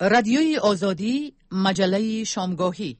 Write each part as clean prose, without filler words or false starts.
رادیوی آزادی، مجله شامگاهی.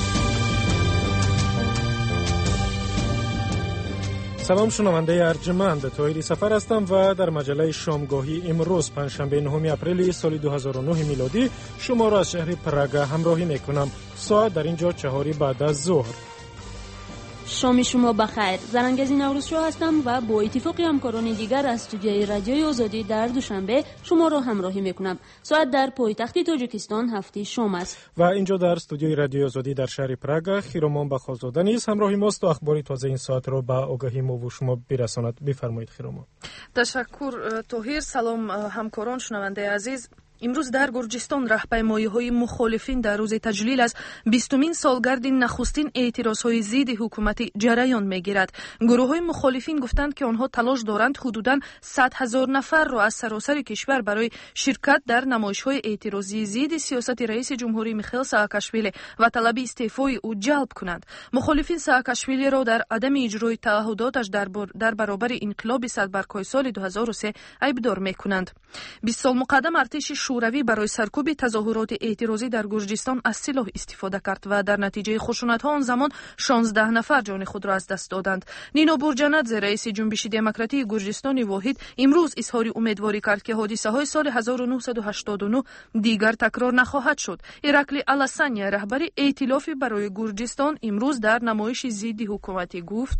سلام شنونده ارجمند، طاهری سفر هستم و در مجله شامگاهی امروز پنجشنبه 9 اپریل سال 2009 میلادی شما را از شهر پراگ همراهی میکنم. ساعت در اینجا 4 بعد از ظهر. شام شما بخیر. زرنگزی نوروز شو هستم و با اتفاق همکاران دیگر از استودیوی رادیوی آزادی در دوشنبه شما را همراهی میکنم. ساعت در پایتخت تاجیکستان 7 شام است. و اینجا در استودیوی رادیوی آزادی در شهر پراگ خیرمان بخازاده نیز همراهی ماست تا اخبار تازه این ساعت را به آگاهی ما و شما برساند. بفرمایید خیرمان. تشکر طاهر. سلام همکاران شنونده عزیز. امروز در گرجستان راهپیمایی‌های مخالفین در روز تجلیل از 20مین سالگرد نخستین اعتراض‌های ضد حکومت جریان می‌گیرد. گروه‌های مخالفین گفتند که آنها تلاش دارند حدوداً 100,000 نفر را از سراسر کشور برای شرکت در نمایش‌های اعتراضی ضد سیاست رئیس جمهوری میخائیل سااکاشویلی و طلب استعفای او جلب کنند. مخالفین سااکاشویلی را در عدم اجرای تعهداتش در برابر انقلاب صدبرپای سال 2003 عیبدار می‌کنند. 20 سال مقدم ارتش شوروی برای سرکوب تظاهرات اعتراضی در گرجستان از سلاح استفاده کرد و در نتیجه خشونت‌ها آن زمان 16 نفر جان خود را از دست دادند. نینا بورجانادزه رئیس جنبش دموکراتی گرجستان واحد امروز اظهار امیدواری کرد که حادثه‌های سال 1989 دیگر تکرار نخواهد شد. ایرکلی آلاسانیا رهبر ائتلاف برای گرجستان امروز در نمایش ضد حکومت گفت: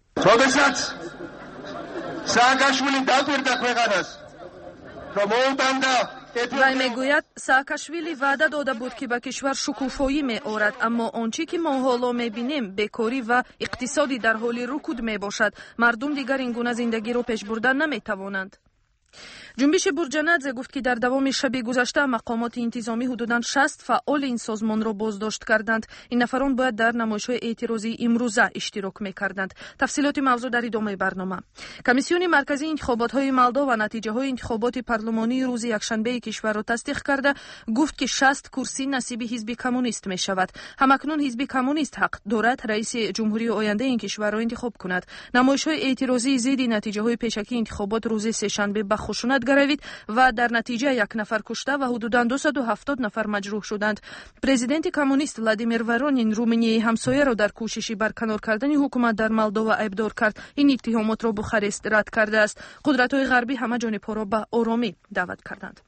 وی میگوید سااکاشویلی وعده داده بود که به کشور شکوفایی می آورد، اما آنچه که ما حالا می بینیم بیکاری و اقتصادی در حال رکود می باشد. مردم دیگر این گونه زندگی را پیش بردن نمی توانند. جنبش بورجانادزه گفت که در دوام شب گذشته مقامات انتظامی حدوداً 60 فعال این سازمان را بازداشت کردند. این نفران باید در نمایش‌های اعتراضی امروزه اشتراک می‌کردند. تفصیلات موضوع در ادامه برنامه. کمیسیون مرکزی انتخابات‌های مالدو و نتیجه‌های انتخابات پارلمانی روز یکشنبه کشور را تصدیق کرده گفت که 60 کرسی نصیب حزب کمونیست می‌شود. همکنون حزب کمونیست حق دارد رئیس جمهوری آینده این کشور را انتخاب کند. نمایش‌های اعتراضی ضد نتیجه‌های پیشکی انتخابات روز سه‌شنبه به خشونت گروید و در نتیجه 1 نفر کشته و حدوداً 270 نفر مجروح شدند. پرزیدنت کمونیست ولادیمیر ورونین رومانی همسایه را در کوششی برکنار کردن حکومت در مالدو عیبدار کرد. این اتهامات را بخارست رد کرده است. قدرت‌های غربی همه جانب‌ها را به آرامی دعوت کردند.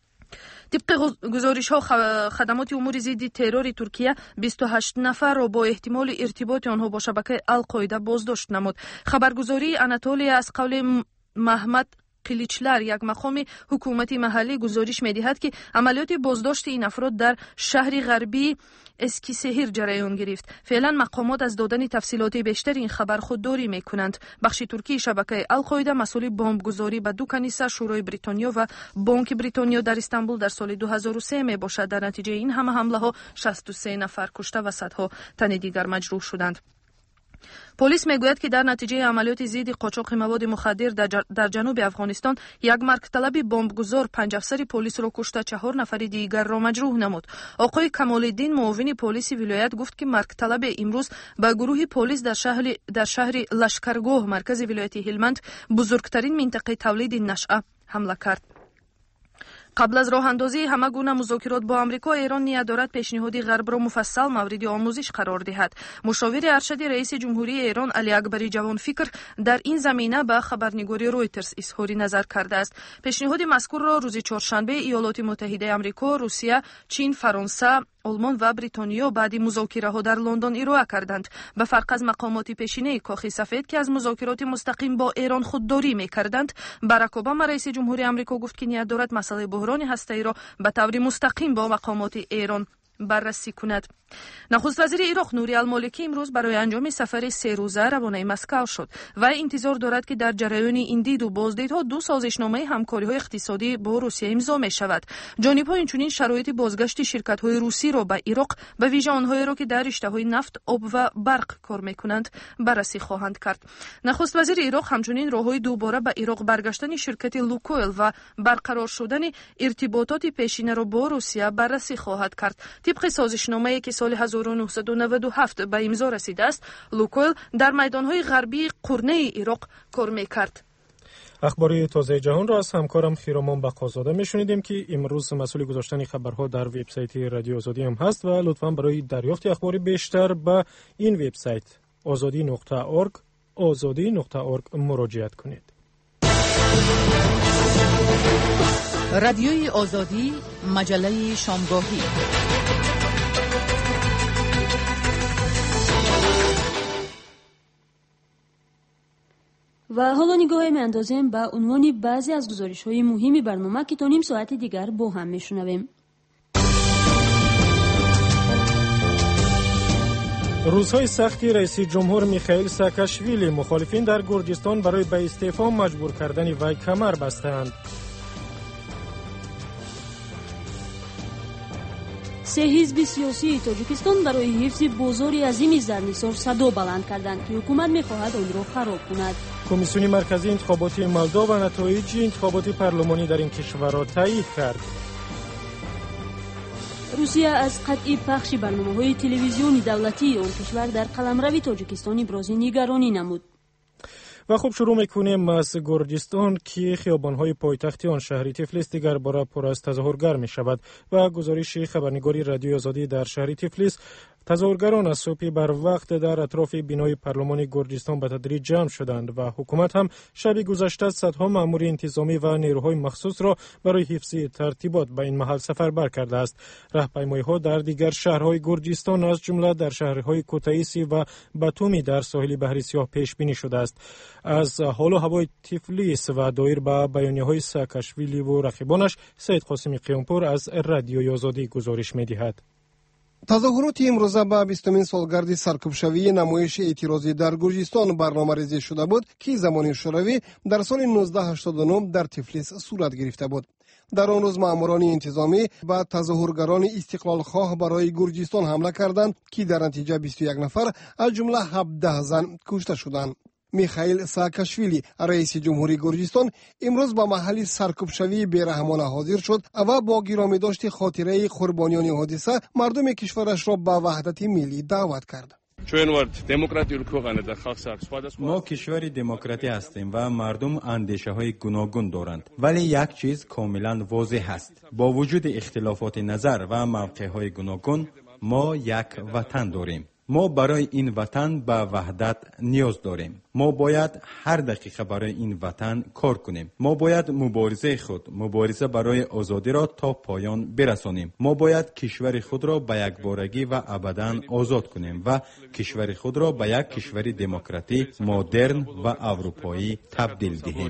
طبق گزارش‌ها خدمات امور ضد ترور ترکیه 28 نفر را با احتمال ارتباط آنها با شبکه القاعده بازداشت نمود. خبرگزاری آناتولیا از قول محمد قلیچلر یک مقام حکومتی محلی گزارش می‌دهد که عملیات بازداشت این افراد در شهر غربی اسکیسهیر جریان گرفت. فعلا مقامات از دادن تفصیلات بیشتر این خبر خودداری می‌کنند. بخش ترکی شبکه القاعده مسئول بمبگذاری به 2 کنیسه شورای بریتانیا و بانک بریتانیا در استانبول در سال 2003 میباشد. در نتیجه این همه حمله‌ها 63 نفر کشته و صدها تن دیگر مجروح شدند. پلیس میگوید که در نتیجه عملیات ضد قاچاق مواد مخدر در جنوب افغانستان یک مرگ طلب بمبگذار 5 افسر پلیس را کشته 4 نفر دیگر را مجروح نمود. آقای کمال الدین معاون پلیس ولایت گفت که مرگ طلب امروز به گروه پلیس در شهر لشکرگاه مرکز ولایت هلمند بزرگترین منطقه تولید نشعه حمله کرد. قبل از راه اندازی همه گونه مذاکرات با آمریکا، ایران نیت دارد پیشنهاد غرب را مفصل مورد آموزش قرار دهد. مشاور ارشد رئیس جمهوری ایران علی اکبری جوانفکر در این زمینه به خبرنگاری رویترز اظهار نظر کرده است. پیشنهاد مذکور را روز چهارشنبه ایالات متحده آمریکا، روسیه، چین، فرانسه، آلمان و بریتانیا بعد مذاکره‌ها در لندن ارائه کردند. به فرق از مقامات پیشینه کاخ سفید که از مذاکرات مستقیم با ایران خودداری می‌کردند، باراک اوباما رئیس جمهوری آمریکا گفت که نیت دارد مسئله بحران هسته‌ای را به طور مستقیم با مقامات ایران بررسی کند. نخست وزیر عراق نوری المالکی امروز برای انجام سفر 3 روزه روانه مسکو شد و انتظار دارد که در جریان این دید و بازدیدها 2 سازشنامه همکاری‌های اقتصادی با روسیه امضا می‌شود. جانب‌ها اینچنین شرایط بازگشت شرکت‌های روسی را به عراق به ویژه آنهایی را که در رشته‌های نفت، آب و برق کار می‌کنند بررسی خواهند کرد. نخست وزیر عراق همچنین راه‌های دوباره به عراق برگشتن شرکت لوکویل و برقرار شدن ارتباطات پیشینه را با روسیه بررسی خواهد کرد. طبق سازشنامه‌ای که سال 1997 به امضا رسیده است، لوکویل در میدان‌های غربی قرنه عراق کار می‌کرد. اخبار تازه جهان را از همکارم خیرامان بقازاده میشنیدیم که امروز مسئول گذاشتن خبرها در وبسایت رادیو آزادی هم هست و لطفاً برای دریافت اخبار بیشتر به این وبسایت azadi.org مراجعه کنید. رادیوی آزادی، مجله شامگاهی. و حالا نگاه میاندازیم به عنوان بعضی از گزارش‌های مهم برنامه که تا نیم ساعت دیگر با هم میشنویم. روزهای سختی رئیس جمهور میخائیل ساکاشویلی مخالفین در گرجستان برای به استعفا مجبور کردن وی کمر بستند. 3 حزب سیاسی تاجیکستان برای حفظ بازاری عظیم زرنثار صدا بلند کردند که حکومت میخواهد آن را خراب کند. کمیسیون مرکزی انتخاباتی مولدو و نتایج انتخابات پارلمانی در این کشور را تایید کرد. روسیه از قطع پخش برنامه‌های تلویزیونی دولتی آن کشور در قلمرو تاجیکستان ابراز نگرانی نمود. و خب شروع میکنیم از گرجستان که خیابان‌های پایتخت آن شهر تفلیس دیگر بار پر از تظاهرگر می شود و گزارش خبرنگاری رادیو آزادی در شهر تفلیس تظاهرگران از صبح بر وقت در اطراف بینای پارلمان گرجستان به تدریج جمع شدند و حکومت هم شب گذشته صدها مأمور انتظامی و نیروهای مخصوص را برای حفظ ترتیبات به این محل سفربر کرده است. راهپیمایی‌ها در دیگر شهرهای گرجستان از جمله در شهرهای کوتایسی و باتومی در ساحل بحر سیاه پیش بینی شده است. از حال و هوای تفلیس و دایر به بیانیه‌های ساکاشویلی و رقیبانش سید قاسمی قیامپور از رادیوی آزادی گزارش می‌دهد. تظاهرات امروزه به 20مین سالگرد سرکوبشوی نمایش اعتراضی در گرجستان برنامه‌ریزی شده بود که زمان شوروی در سال 1989 در تفلیس صورت گرفته بود. در آن روز ماموران انتظامی به تظاهرگران استقلال خواه برای گرجستان حمله کردند که در نتیجه 21 نفر از جمله 17 زن کشته شدند. میخائیل ساکاشویلی رئیس جمهوری گرجستان امروز به محل سرکوبشوی بیرحمانه حاضر شد و با گرامی داشت خاطره قربانیان حادثه مردم کشورش را به وحدت ملی دعوت کرد. ما کشور دموکراتی هستیم و مردم اندیشه های گوناگون دارند، ولی یک چیز کاملا واضح است: با وجود اختلافات نظر و موقع های گوناگون ما یک وطن داریم. ما برای این وطن به وحدت نیاز داریم. ما باید هر دقیقه برای این وطن کار کنیم. ما باید مبارزه برای آزادی را تا پایان برسانیم. ما باید کشور خود را به یک بارگی و ابداً آزاد کنیم و کشور خود را به یک کشور دموکراتی، مدرن و اروپایی تبدیل دهیم.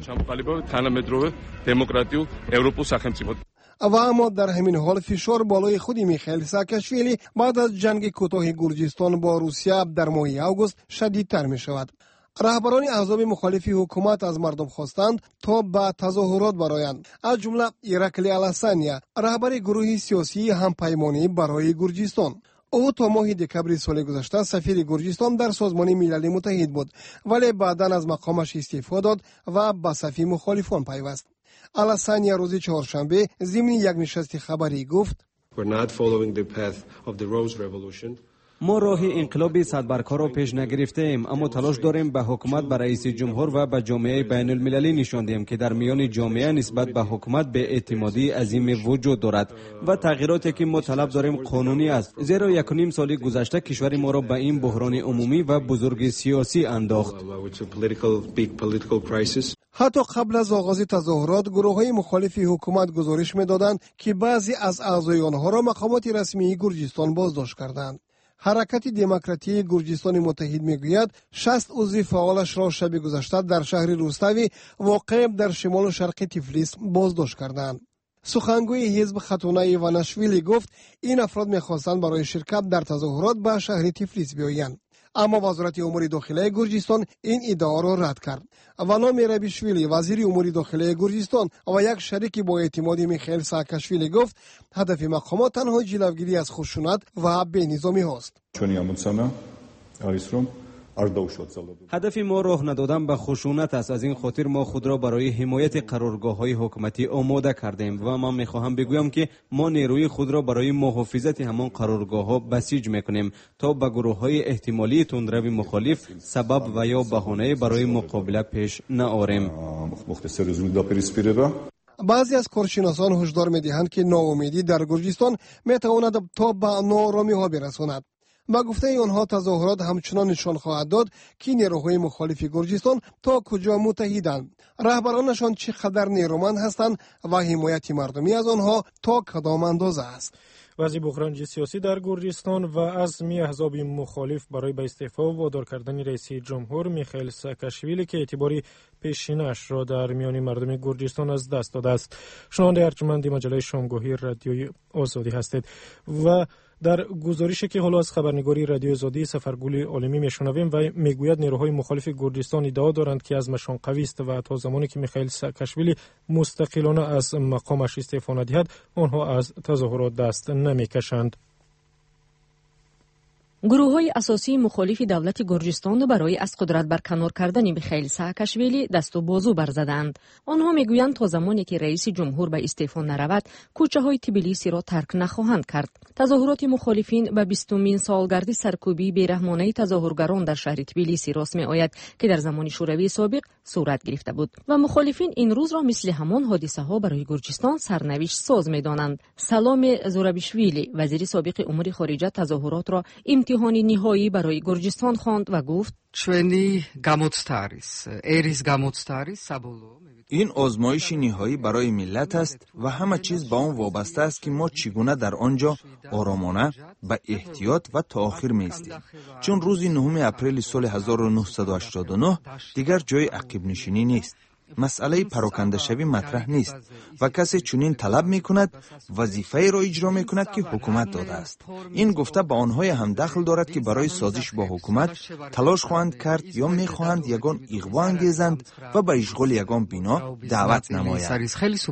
و اما در همین حال فشار بالای خود میخائیل ساکاشویلی بعد از جنگ کوتاه گرجستان با روسیه در ماه اوگوست شدیدتر می شود. رهبران احزاب مخالف حکومت از مردم خواستند تا به تظاهرات برآیند، از جمله ایرکلی الاسانیا، رهبر گروه سیاسی همپیمانی برای گرجستان. او تا ماه دکمبر سال گذشته سفیر گرجستان در سازمان ملل متحد بود، ولی بعداً از مقامش استعفا داد و به صف مخالفان پیوست. الاسانیا روز چهارشنبه ضمن یک نشست خبری گفت: ما راه انقلاب صدبرگ‌ها را پیش نگرفته ایم، اما تلاش داریم به حکومت، به رئیس جمهور و به جامعه بین المللی نشان دهیم که در میان جامعه نسبت به حکومت به اعتمادی عظیم وجود دارد و تغییراتی که ما طلب داریم قانونی است، زیرا 1.5 سال گذشته کشور ما را به این بحران عمومی و بزرگ سیاسی انداخت. حتی قبل از آغاز تظاهرات گروه‌های مخالف حکومت گزارش می‌دادند که بعضی از اعضای آنها را مقامات رسمی گرجستان بازداشت کردند. حرکت دموکراتی گرجستان متحد میگوید 60 عضو فعالش را شب گذشته در شهر روستوی واقع در شمال و شرق تفلیس بازداشت کردند. سخنگوی حزب خاتون ایواناشویلی گفت این افراد می‌خواستند برای شرکت در تظاهرات به شهر تفلیس بیایند، اما وزارت امور داخلی گرجستان این ادعا را رد کرد. اولا میرابیشویلی وزیر امور داخلی گرجستان و یک شریک با اعتماد میخائیل ساکاشویلی گفت هدف مقامات تنها جلوگیری از خشونت و بی‌نظامی هاست. هدف ما راه ندادن به خشونت است. از این خاطر ما خود را برای حمایت قرارگاه‌های حکومتی آماده کردیم و من می‌خواهم بگویم که ما نیروی خود را برای محافظت همان قرارگاه‌ها بسیج می‌کنیم تا به گروه‌های احتمالی تندرو مخالف سبب و یا بهانه برای مقابله پیش نآوریم. بعضی از کارشناسان هشدار می‌دهند که ناامیدی در گرجستان می‌تواند تا به ناآرامی‌ها برساند. با گفته آنها تظاهرات همچنان نشان خواهد داد که نیروهای مخالف گرجستان تا کجا متحدند، رهبرانشان چقدر نیرومند هستند و حمایت مردمی از آنها تا کدام اندازه است. وضع بحران سیاسی در گرجستان و عزم احزاب مخالف برای به استعفا و وادار کردن رئیس جمهور میخائیل ساکاشویلی که اعتبار پیشینش را در میان مردم گرجستان از دست داده است. شنونده ارجمند مجله شامگاهی رادیوی آزادی هستید و در گزارشی که حالا از خبرنگاری رادیو آزادی سفرگل عالمی میشنویم و میگوید نیروهای مخالف گرجستان ادعا دارند که عزمشان قوی است و تا زمانی که میخائیل ساکاشویلی مستقلانه از مقامش استعفا ندهد آنها از تظاهرات دست نمیکشند. گروه‌های اساسی مخالف دولت گرجستان برای از قدرت برکنار کردن میخائیل ساکاشویلی دست و بازو برزدند. آنها میگویند تا زمانی که رئیس جمهور به استعفا نرود، کوچه‌های تبلیسی را ترک نخواهند کرد. تظاهرات مخالفین به 20مین سالگرد سرکوبی بیرحمانه تظاهرگران در شهر تبلیسی راست می‌آید که در زمان شوروی سابق صورت گرفته بود و مخالفین این روز را مثل همان حادثه‌ها برای گرجستان سرنوشت ساز می‌دانند. سلام زورابیشویلی وزیر سابق امور خارجه تظاهرات را امتحان نهایی برای گرجستان خواند و گفت این آزمایش نهایی برای ملت است و همه چیز به آن وابسته است که ما چگونه در آنجا آرامانه با احتیاط و تا آخر می‌ایستیم، چون روز 9 اپریل سال 1989 دیگر جای عقب نشینی نیست. مسئله پراکنده شوی مطرح نیست و کسی چنین طلب میکند وظیفه را اجرا میکند که حکومت داده است. این گفته به آنهای هم دخل دارد که برای سازش با حکومت تلاش خواهند کرد یا میخواهند یگان اغوا انگیزند و به اشغال یگان بنا دعوت نمایند.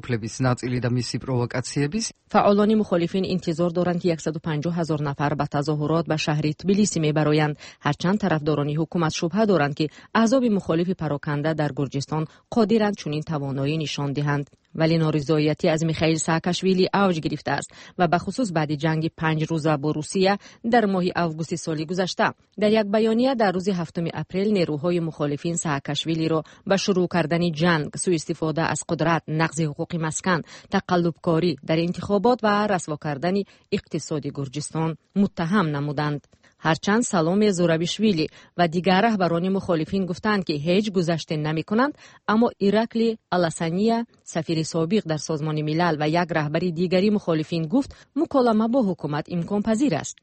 فعالان مخالفین انتظار دارند که 150,000 نفر به تظاهرات به شهر تبلیسی میبرایند، هرچند طرفداران حکومت شبهه دارند که احزاب مخالف پراکنده در گرجستان قادرند چنین توانایی نشان دهند. ولی نارضایتی از میخائیل ساکاشویلی اوج گرفته است و به خصوص بعد جنگ 5 روزه با روسیه در ماه آگوست سال گذشته. در یک بیانیه در روز 7 اپریل نیروهای مخالفین ساکاشویلی را به شروع کردن جنگ، سوء استفاده از قدرت، نقض حقوق مسکن، تقلبکاری در انتخابات و رسوا کردن اقتصاد گرجستان متهم نمودند. هرچند سلام زورابیشویلی و دیگر رهبران مخالفین گفتند که هیچ گذشته نمی‌کنند، اما ایراکلی آلاسانیا سفیر سابق در سازمان ملل و یک رهبر دیگری مخالفین گفت مکالمه با حکومت امکان پذیر است.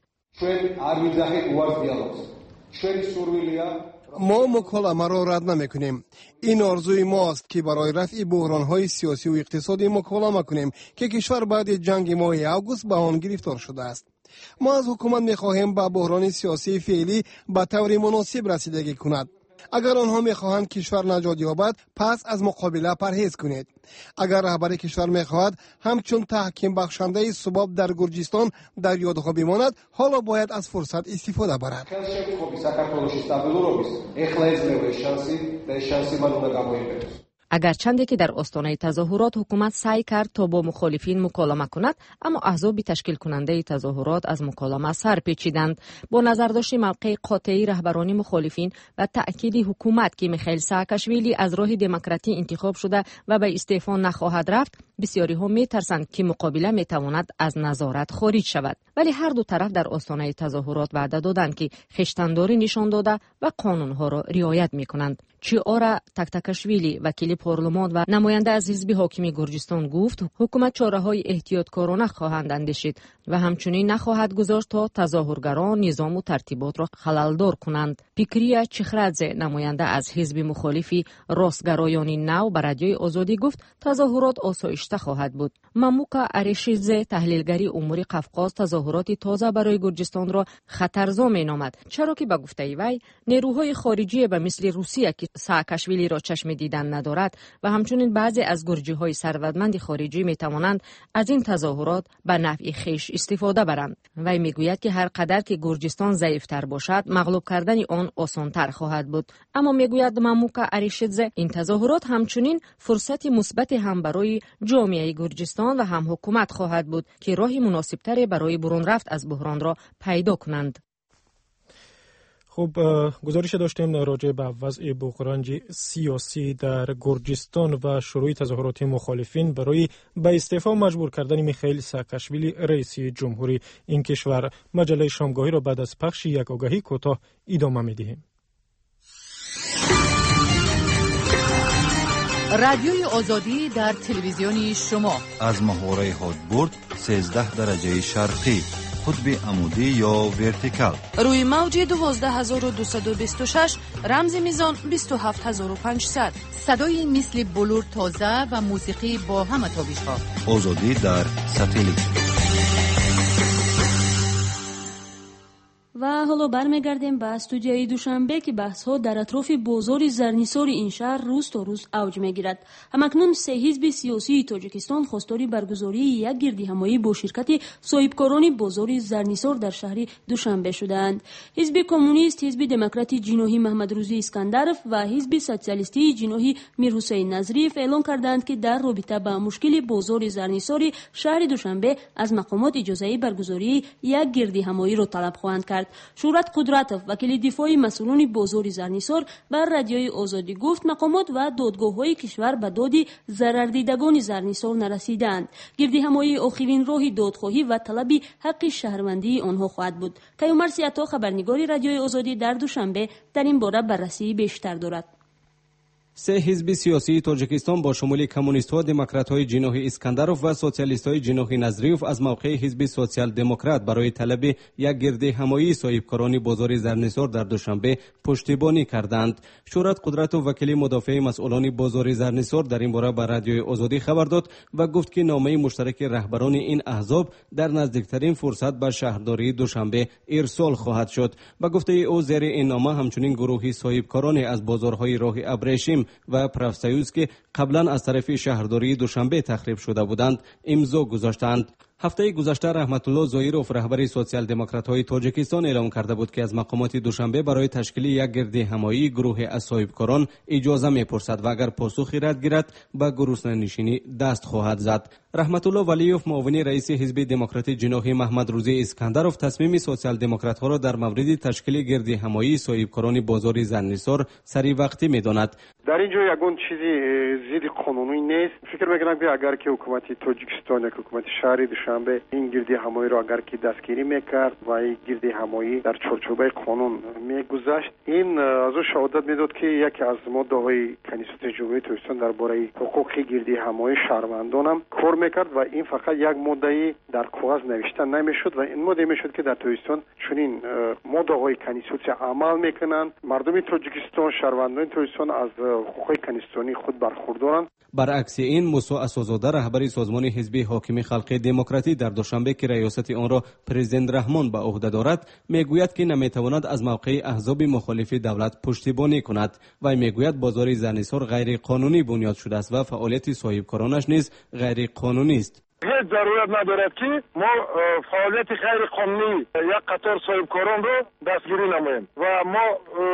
ما مکالمه را رد نمی‌کنیم. این آرزوی ماست که برای رفع بحران‌های سیاسی و اقتصادی مکالمه کنیم که کشور بعد جنگ ماه آگوست به آن گرفتار شده است. ما از حکومت می‌خواهیم با بحران سیاسی فعلی به طور مناسب رسیدگی کند. اگر آنها می‌خواهند کشور نجات یابد، پس از مقابله پرهیز کنید. اگر رهبر کشور می‌خواهد همچون تحکیم بخشنده ثبات در گرجستان در یادها بماند، حالا باید از فرصت استفاده برد. اگرچند که در آستانه تظاهرات حکومت سعی کرد تا با مخالفین مکالمه کند، اما احزاب تشکیل کننده تظاهرات از مکالمه سر پیچیدند. با نظرداشت موقع قاطع رهبران مخالفین و تأکید حکومت که میخائیل ساکاشویلی از راه دموکراتی انتخاب شده و به استعفا نخواهد رفت، بسیاری ها میترسند که مقابله میتواند از نظارت خارج شود. ولی هر دو طرف در آستانه تظاهرات وعده دادند که خویشتنداری نشان داده و قانونها را رعایت میکنند. چیارا تاکتاکاشویلی وکیل پارلمان و نماینده از حزب حاکم گرجستان گفت حکومت چاره‌های احتیاطکارانه خواهند اندیشید و همچنین نخواهد گذاشت تا تظاهرگران نظام و ترتیبات را خللدار کنند. پیکریا چخرادزه نماینده از حزب مخالفی راستگرایان نو به رادیوی آزادی گفت تظاهرات آسایش‌تر گذشته خواهد بود. ماموکا اریشیدزه تحلیلگری امور قفقاز تظاهرات تازه برای گرجستان را خطرزا مینامد، چرا که به گفته وی نیروهای خارجی به مثل روسیه که ساکاشویلی را چشم دیدن ندارد و همچنین بعضی از گرجی‌های ثروتمند خارجی میتوانند از این تظاهرات به نفع خویش استفاده برند. وی میگوید که هر قدر که گرجستان ضعیفتر باشد مغلوب کردن آن آسانتر خواهد بود. اما میگوید ماموکا اریشیدزه این تظاهرات همچنین فرصت مثبت هم برای جامعه گرجستان و هم حکومت خواهد بود که راهی مناسبتر برای برون رفت از بحران را پیدا کنند. خب گزارش داشتیم راجع به وضع بحران سیاسی در گرجستان و شروع تظاهرات مخالفین برای به استعفا مجبور کردن میخائیل ساکاشویلی رئیس جمهوری این کشور. مجله شامگاهی را بعد از پخش یک آگهی کوتاه ادامه می‌دهیم. رادیوی آزادی در تلویزیون شما از محوره هادبورد 13 درجه شرقی، قطب عمودی یا ورتیکال، روی موج 12226 رمز میزان 27500، صدای مثل بلور تازه و موسیقی با همه تابش‌ها. آزادی در ساتلیت. و حالا برمیگردیم به استودیوی دوشنبه که بحث‌ها در اطراف بازار زرنیسار این شهر روز تا روز اوج می‌گیرد. همکنون سه حزب سیاسی تاجیکستان خواستار برگزاری یک گردهمایی با شرکت صاحبکاران بازار زرنیسار در شهر دوشنبه شدند. حزب کمونیست، حزب دموکراتی جناحی محمد روزی اسکندرف و حزب سوسیالیستی جناحی میرحسین نظریف اعلام کردند که در رابطه با مشکل بازار زرنیسار شهر دوشنبه از مقامات اجازه برگزاری یک گردهمایی را طلب خواهند کرد. شورت قدرتوف وکیل دفاعی مسئولان بازار زرنیسار بر رادیوی آزادی گفت مقامات و دادگاه‌های کشور به داد ضرردیدگان زرنیسار نرسیدند. گردهمایی آخرین راه دادخواهی و طلب حق شهروندی آنها خواهد بود. کیومرث عطا خبرنگار رادیوی آزادی در دوشنبه در این باره بررسی بیشتر دارد. سه حزب سیاسی تاجیکستان با شمول کمونیست‌ها، دموکرات‌های جناحی اسکندروف و سوسیالیست‌های جناحی نظریف از موقع حزب سوسیال دموکرات برای طلب یک گردهمایی صاحبکاران بازار زرنیسار در دوشنبه پشتیبانی کردند. شورت قدرتوف وکیل مدافع مسئولان بازار زرنیسار در این باره به رادیوی آزادی خبر داد و گفت که نامه مشترک رهبران این احزاب در نزدیکترین فرصت به شهرداری دوشنبه ارسال خواهد شد. با گفته او زیر این نامه همچنین گروهی صاحبکاران از بازارهای راه ابریشم و پرافسایوز که قبلا از طرف شهرداری دوشنبه تخریب شده بودند امضا گذاشتند. هفته گذشته رحمت الله زایروف رهبر سوسیال دموکرات های تاجیکستان اعلام کرده بود که از مقامات دوشنبه برای تشکیل یک گردهمایی گروه از صاحبکاران اجازه میپرسد و اگر پاسخی رد گیرد به گروسنه‌نشینی دست خواهد زد. رحمت الله ولیوف معاون رئیس حزب دموکراتی جناحی محمد روزی اسکندروف تصمیم سوسیال دموکرات ها را در مورد تشکیل گردهمایی صاحبکاران بازار زرنیسار سری وقتی میداند. در اینجا یگان چیزی ضد قانونی نیست. فکر میکنم که اگر که حکومت تاجیکستان یا حکومت شهری دوشنبه این گردهمایی را اگر که دستگیری میکرد و این گردهمایی در چارچوبه قانون میگذشت، این از شهادت میداد که یکی از ماده‌های کنیسوت جمهوری تاجیکستان درباره حقوق گردهمایی شهروندان هم کار میکرد و این فقط یک ماده در کاغذ نوشته نمیشد و این ماده میشد که در تاجیکستان چنین ماده‌های کنیسوت عمل میکنند. مردم تاجیکستان، شهروندان تاجیکستان از حقوق کنیستانی خود برخوردارند. برعکس این موسی اسوزاده رهبر سازمان حزب حاکم خلق دموکراتی در دوشنبه که ریاست آن را پرزیدنت رحمان به عهده دارد میگوید که نمیتواند از موقع احزاب مخالف دولت پشتیبانی کند و میگوید بازار زرنیسار غیر قانونی بنیاد شده است و فعالیت صاحبکارانش نیز غیر قانونی است. هیچ ضرورت ندارد که ما فعالیت غیر قانونی یک قطار صاحبکاران رو دستگیری نماییم و ما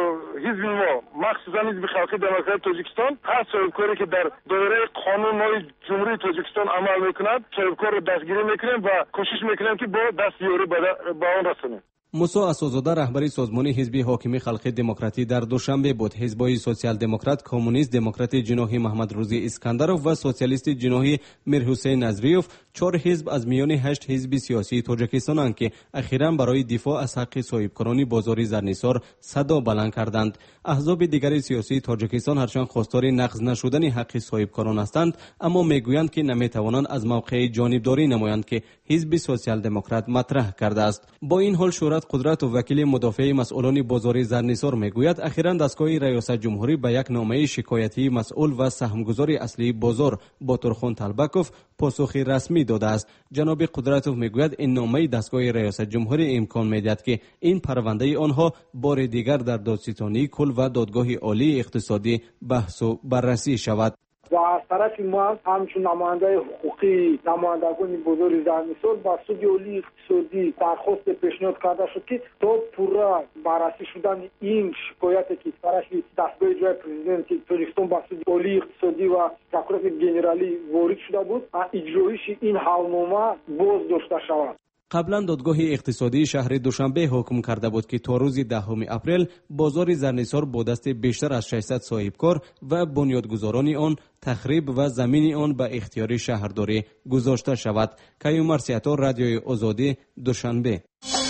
حزب ما مخصوصا حزب خلق دموکراتی تاجیکستان هر صاحبکاری که در دایره قانونهای جمهوری تاجیکستان عمل میکند صاحبکار رو دستگیری میکنیم و کوشش میکنیم که با دستیاری به آن رسانیم. موسی اسوزاده رهبر سازمان حزب حاکم خلق دموکراتی در دوشنبه بود. حزب‌های سوسیال دموکرات، کمونیست، دموکرات جناحی محمد روزی اسکندروف و سوسیالیست جناحی میرحسین نظریف 4 حزب از میان 8 حزب سیاسی تاجیکستانند که اخیراً برای دفاع از حق صاحبکاران بازار زرنیسار صدا بلند کردند. احزاب دیگر سیاسی تاجیکستان هرچند خواستار نقض نشدن حق صاحبکاران هستند اما میگویند که نمیتوانند از موقع جانبداری نمایند که حزب سوسیال دموکرات مطرح کرده است. با این حال شورای وزارت قدرت و وکیل مدافع مسئولان بازار زرنیسار میگوید اخیراً دستگاه ریاست جمهوری به یک نامه شکایتی مسئول و سهمگذار اصلی بازار باتورخان تلبکوف پاسخی رسمی داده است. جناب قدرتوف میگوید این نامه دستگاه ریاست جمهوری امکان میدهد که این پرونده آنها بار دیگر در دادستانی کل و دادگاه عالی اقتصادی بحث و بررسی شود. و از طرف ما همچون نماینده حقوقی نمایندگان بازار زرنیسار با سود عالی اقتصادی درخواست پیشنهاد کرده شد که تا پورا بررسی شدن این شکایتی که طرف دستگاه اجرایی پرزیدنت تاجیکستان با سود عالی اقتصادی و پرокурор گنرالی وارد شده بود اجرایش این حالنامه باز داشته شود. قبلا دادگاه اقتصادی شهر دوشنبه حکم کرده بود که تا روز 10 اپریل بازار زرنیسار با دست بیشتر از 600 صاحبکار و بنیادگذاران آن تخریب و زمین آن به اختیار شهرداری گذاشته شود. کیومر سیاتور، رادیوی آزادی، دوشنبه.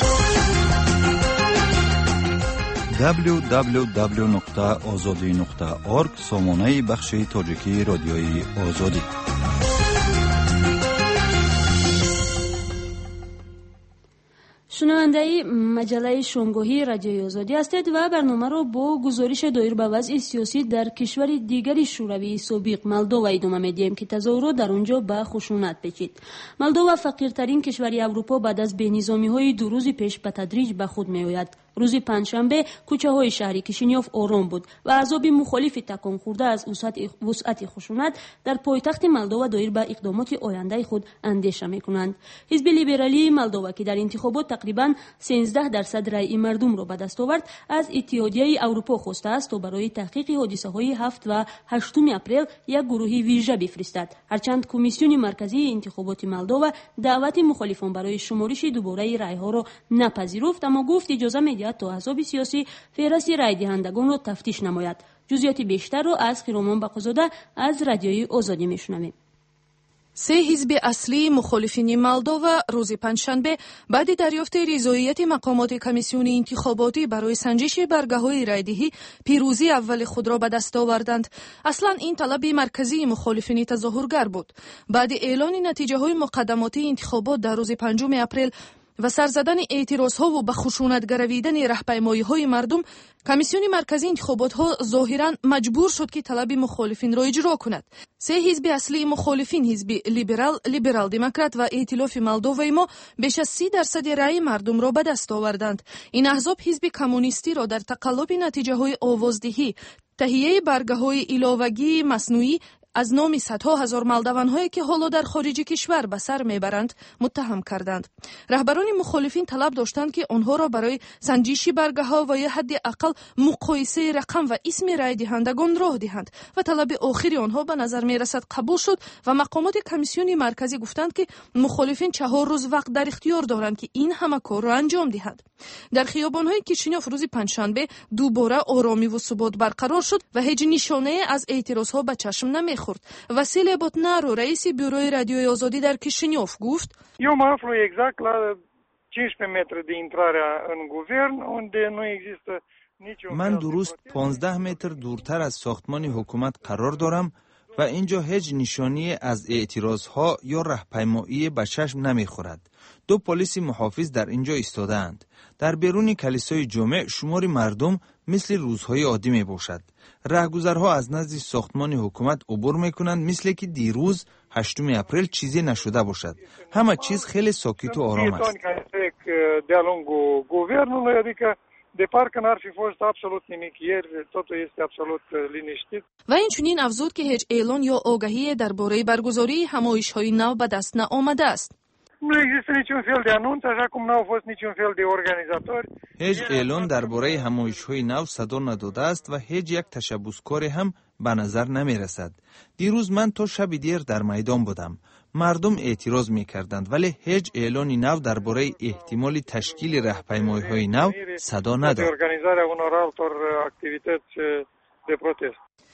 www.azadi.org سامانه بخش تاجیکی رادیوی آزادی. شنونده مجله شامگاهی رادیوی آزادی هستید و برنامه را با گزارش دایر به وضع سیاسی در کشور دیگری شوروی سابق مولدووا ادامه میدیم که تظاهرات در آنجا به خشونت پیچید. مولدووا فقیرترین کشور اروپا بعد از بینظامی‌های 2 روز پیش به تدریج به خود میآید. روز پنجشنبه کوچه‌های شهر کیشینیوف آرام بود و احزاب مخالف تکان خورده از وسعت خشونت در پایتخت مولدووا دایر به اقدامات آینده خود اندیشه می‌کنند. حزب لیبرالی مولدووا که در انتخابات تقریباً 13% رأی مردم را به دست آورد، از اتحادیه اروپا خواسته است تا برای تحقیق حادثه‌های 7 و 8 اپریل یک گروه ویژه بفرستد. هرچند کمیسیون مرکزی انتخابات مولدووا دعوت مخالفان برای شمارش دوباره رأی‌ها را نپذیرفت، اما گفت اجازه می‌دهد تا احزاب سیاسی فهرست رای دهندگان را تفتیش نماید. جزئیات بیشتر را از خیرامان بقازاده از رادیوی آزادی میشنویم. 3 حزب اصلی مخالفین مولدووا روز پنجشنبه بعد دریافت رضایت مقامات کمیسیون انتخاباتی برای سنجش برگه‌های رایدهی پیروزی اول خود را به دست آوردند. اصلا این طلب مرکزی مخالفین تظاهرگر بود. بعد اعلان نتیجه‌های مقدماتی انتخابات در روز 5 اپریل و سر زدن اعتراضها و به خشونت گرویدن راهپیمایی‌های مردم، کمیسیون مرکزی انتخابات‌ها ظاهراً مجبور شد که طلب مخالفین را اجرا کند. 3 حزب اصلی مخالفین، حزب لیبرال دموکرات و ائتلاف مولدووای ما، بیش از 30% رأی مردم را به دست آوردند. این احزاب حزب کمونیستی را در تقلب نتیجه‌های آوازدهی، تهیه برگه‌های علاوگی مصنوعی از نام صدها هزار مولدوان‌هایی که حالا در خارج کشور به سر میبرند متهم کردند. رهبران مخالفین طلب داشتند که آنها را برای سنجش برگه‌ها و یا حداقل مقایسه رقم و اسم رای دهندگان راه دهند و طلب آخری آنها به نظر میرسد قبول شد و مقامات کمیسیون مرکزی گفتند که مخالفین 4 روز وقت در اختیار دارند که این همه کار را انجام دهند. در خیابان‌های کیشینیوف روز پنجشنبه دوباره آرامی و ثبات برقرار شد و هیچ نشانه از اعتراض‌ها به چشم نمی‌خورد. وسیله بوتنارو، رئیس بیروی رادیوی آزادی در کیشینیوف گفت: Eu mă aflu exact la 15 metri de intrare în guvern, unde nu există niciun. من درست 15 متر دورتر از ساختمان حکومت قرار دارم و اینجا هیچ نشانی از اعتراضها یا راهپیمایی به چشم نمیخورد. 2 پلیس محافظ در اینجا ایستاده‌اند. در بیرون کلیسای جمعه شمار مردم مثل روزهای عادی می باشد. راهگذرها از نزد ساختمان حکومت عبور میکنند مثل که دیروز 8 اپریل چیزی نشده باشد. همه چیز خیلی ساکت و آرام است. De-a lungul guvernului, adică de parcă n-ar fi fost absolut nimic ieri, totul este absolut liniștit. و اینچنین افزود که هیچ اعلان یا آگاهی درباره برگزاری همایش‌های نو به دست نآمده است. Nu există niciun fel de anunț, așa cum n-au fost niciun fel de organizatori. هیچ اعلان درباره همایش‌های نو صدا نداده است و هیچ یک تشبثکاری هم به نظر نمی‌رسد. دیروز من تا شب دیر در میدان بودم. مردم اعتراض می‌کردند ولی هیچ اعلانی نو درباره احتمال تشکیل راهپیمایی‌های نو صدا نداد.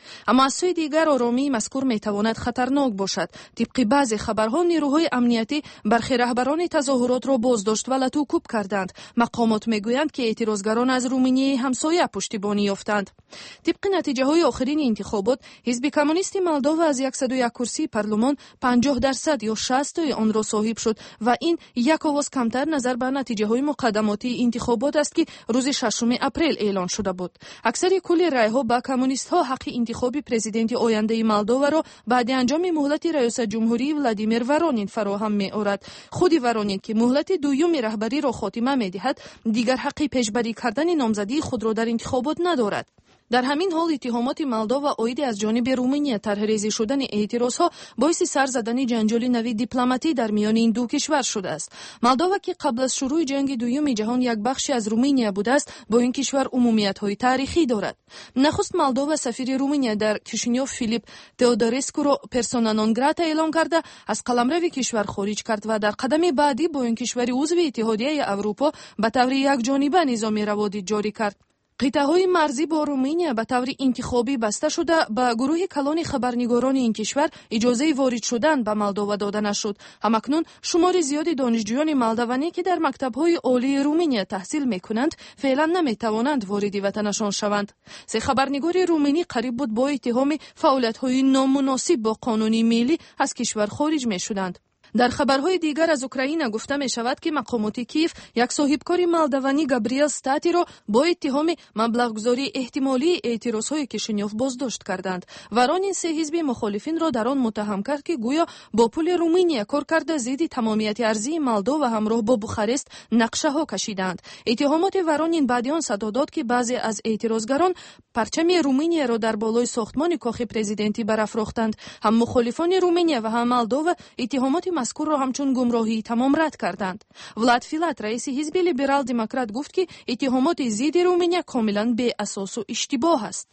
اما از سوی دیگر آرامی مذکور میتواند خطرناک باشد. طبق بعضی خبرها نیروهای امنیتی برخی رهبران تظاهرات را بازداشت و لطوکوب کردند. مقامات میگویند که اعتراضگران از رومانیای همسایه پشتیبانی یافتند. طبق نتیجه های آخرین انتخابات حزب کمونیست مولداوا از 101 کرسی پارلمان 50% یا 60 آن را صاحب شد و این یک آواز کمتر نظر به نتیجه های مقدماتی انتخابات است که روز 6 اپریل اعلان شده بود. اکثر کل رای ها با کمونیست ها حق انتخاب پرزیدنت آینده مولداوا را بعد انجام مهلت ریاست جمهوری ولادیمیر ورونین فراهم می آورد. خود ورونین که مهلت دوم رهبری را خاتمه می دهد دیگر حق پیشبری کردن نامزدی خود را در انتخابات ندارد. در همین حال اتهامات مولداوا عاید از جانب رومانیا طرحریزی شدن اعتراضها باعث سر زدن جنجال نوی دیپلماتی در میان این دو کشور شده است. مولداوا که قبل از شروع جنگ دوم جهان یک بخشی از رومانیا بوده است با این کشور عمومیت‌های تاریخی دارد. نخست مولداوا سفیر رومانیا در کیشینیوف فیلیپ تئودورسکو را پرسونا نون گراتا اعلام کرده از قلمرو کشور خارج کرد و در قدم بعدی با این کشور عضو اتحادیه اروپا به طور یکجانبه نظام روابط جاری کرد. قطعه‌های مرزی با رومانیا به طور انتخابی بسته شده به گروه کلان خبرنگاران این کشور اجازه وارد شدن به مولداوا داده نشد. همکنون شمار زیادی دانشجویان مولداوی که در مکتب‌های عالی رومانیا تحصیل می‌کنند فعلا نمی‌توانند وارد وطنشان شوند. سه خبرنگار رومانی قریب بود با اتهام فعالیت‌های نامناسب با قانون ملی از کشور خارج می‌شدند. در خبرهای دیگر از اوکراین گفته می شود که مقامات کیف یک صاحبکار مولداوی گابریل ستاتی را با اتهام مبلغگذاری احتمالی اعتراضهای کیشینیوف بازداشت کردند. ورانین سه حزب مخالفین را در آن متهم کرد که گویا با پول رومانیا کار کرده ضد تمامیت ارضی مولداوا همراه با بوخارست نقشه ها کشیدند. اتهامات ورانین بعد آن صدا داد که بعضی از اعتراضگران پرچم رومانیا را در بالای ساختمان کاخ پرزیدنتی برافراختند. هم مخالفان رومانیا و هم مولداوا اتهامات مذکور را همچون گمراهی تمام رد کردند. ولاد فیلات رئیس حزب لیبرال دموکرات گفت که اتهامات ضد رومانیا کاملا بی اساس و اشتباه است.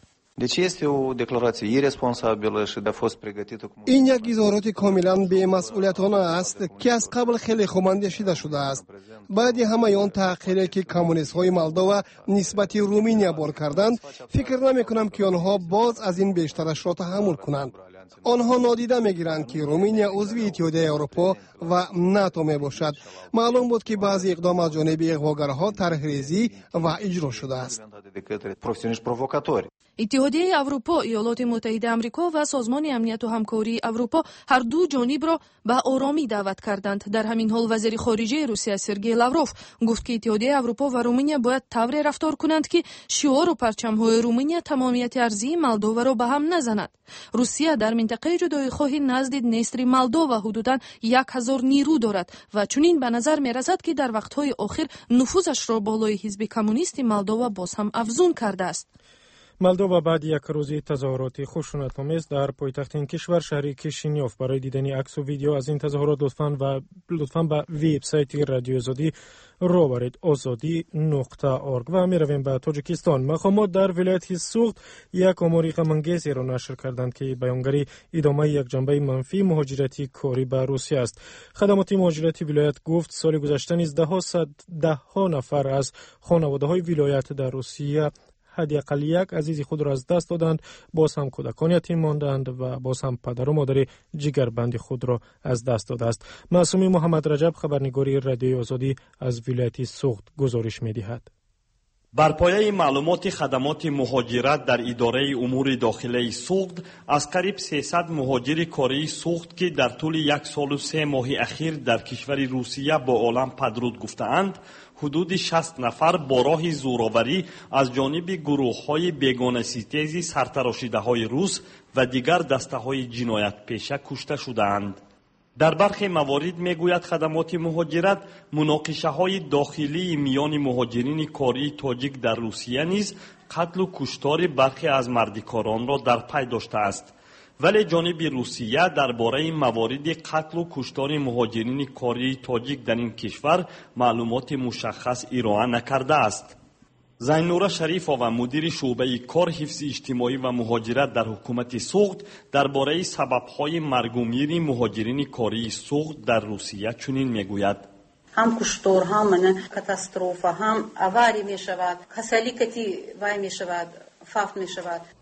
این یک اظهارات کاملا بی‌مسئولیتانه است که از قبل خیلی خوب اندیشیده شده است. بعد همه آن تحقیری که کمونیست‌های مولداوا نسبت رومانیا بار کردند، فکر نمی‌کنم که آنها باز از این بیشترش را تحمل کنند. آنها نادیده میگیرند که رومانیا عضو اتحادیه اروپا و ناتو می باشد. معلوم بود که بعضی اقدام از جانب اغواگرها طرحریزی و اجرا شده است. اتحادیه اروپا، ایالات متحده آمریکا و سازمان امنیت و همکاری اروپا هر دو جانب را به آرامی دعوت کردند. در همین حال وزیر خارجه روسیه سرگئی لاوروف گفت که اتحادیه اروپا و رومانیا باید طوری رفتار کنند که شعار و پرچم‌های رومانیا تمامیت ارضی مولداوا را به هم نزند. روسیه در منطقه جدایی‌خواهی نزد دنیستر مولداوا حدوداً 1000 نیرو دارد و چنین به نظر می‌رسد که در وقت‌های آخر نفوذش را بالای حزب کمونیست مولداوا باز هم افزون کرده است. مولداوا بعد یک روزی تظاهرات خشونت‌آمیز در پایتخت این کشور شهر کیشینیوف برای دیدن عکس و ویدیو از این تظاهرات لطفاً به وبسایت رادیو آزادی رو برید azadi.org و می رویم به تاجیکستان. مقامات در ولایت سوخت یک آمار غم‌انگیزی را نشر کردند که بیانگری ادامه یک جنبه منفی مهاجرتی کاری به روسیه است. خدمات مهاجرتی ولایت گفت سال گذشته نیز ده ها نفر از خانواده‌های ولایت در روسیه حداقل یک عزیز خود را از دست دادند، باز هم کودکان یتیم ماندند و باز هم پدر و مادر جگربند خود را از دست داده است. معصومی محمد رجب خبرنگاری رادیوی آزادی از ولایت سوخت گزارش می‌دهد. بر پایه معلومات خدمات مهاجرت در اداره امور داخلی سوخت، از قریب 300 مهاجر کاری سوخت که در طول 1 سال و 3 ماه اخیر در کشور روسیه با عالم پدرود گفتند، حدود 60 نفر با راه زورآوری از جانب گروه‌های بیگانه ستیز سرتراشیده‌های روس و دیگر دسته‌های جنایت پیشه کشته شدند. در برخی موارد میگوید خدمات مهاجرت مناقشه‌های داخلی میان مهاجرین کاری تاجیک در روسیه نیز قتل و کشتار برخی از مردکاران را در پی داشته است، ولی جانب روسیه درباره موارد قتل و کشتار مهاجرین کاری تاجیک در این کشور معلومات مشخص ارائه نکرده است. زینورا شریفова مدیر شعبه کار حفظ اجتماعی و مهاجرت در حکومت سوخت درباره سبب‌های مرگ و میر مهاجرین کاری سوخت در روسیه چنین میگوید: هم کشتار، هم کاتاستروفا، هم اواری می شود، کسالیکتی وای می شود، فاف می شود.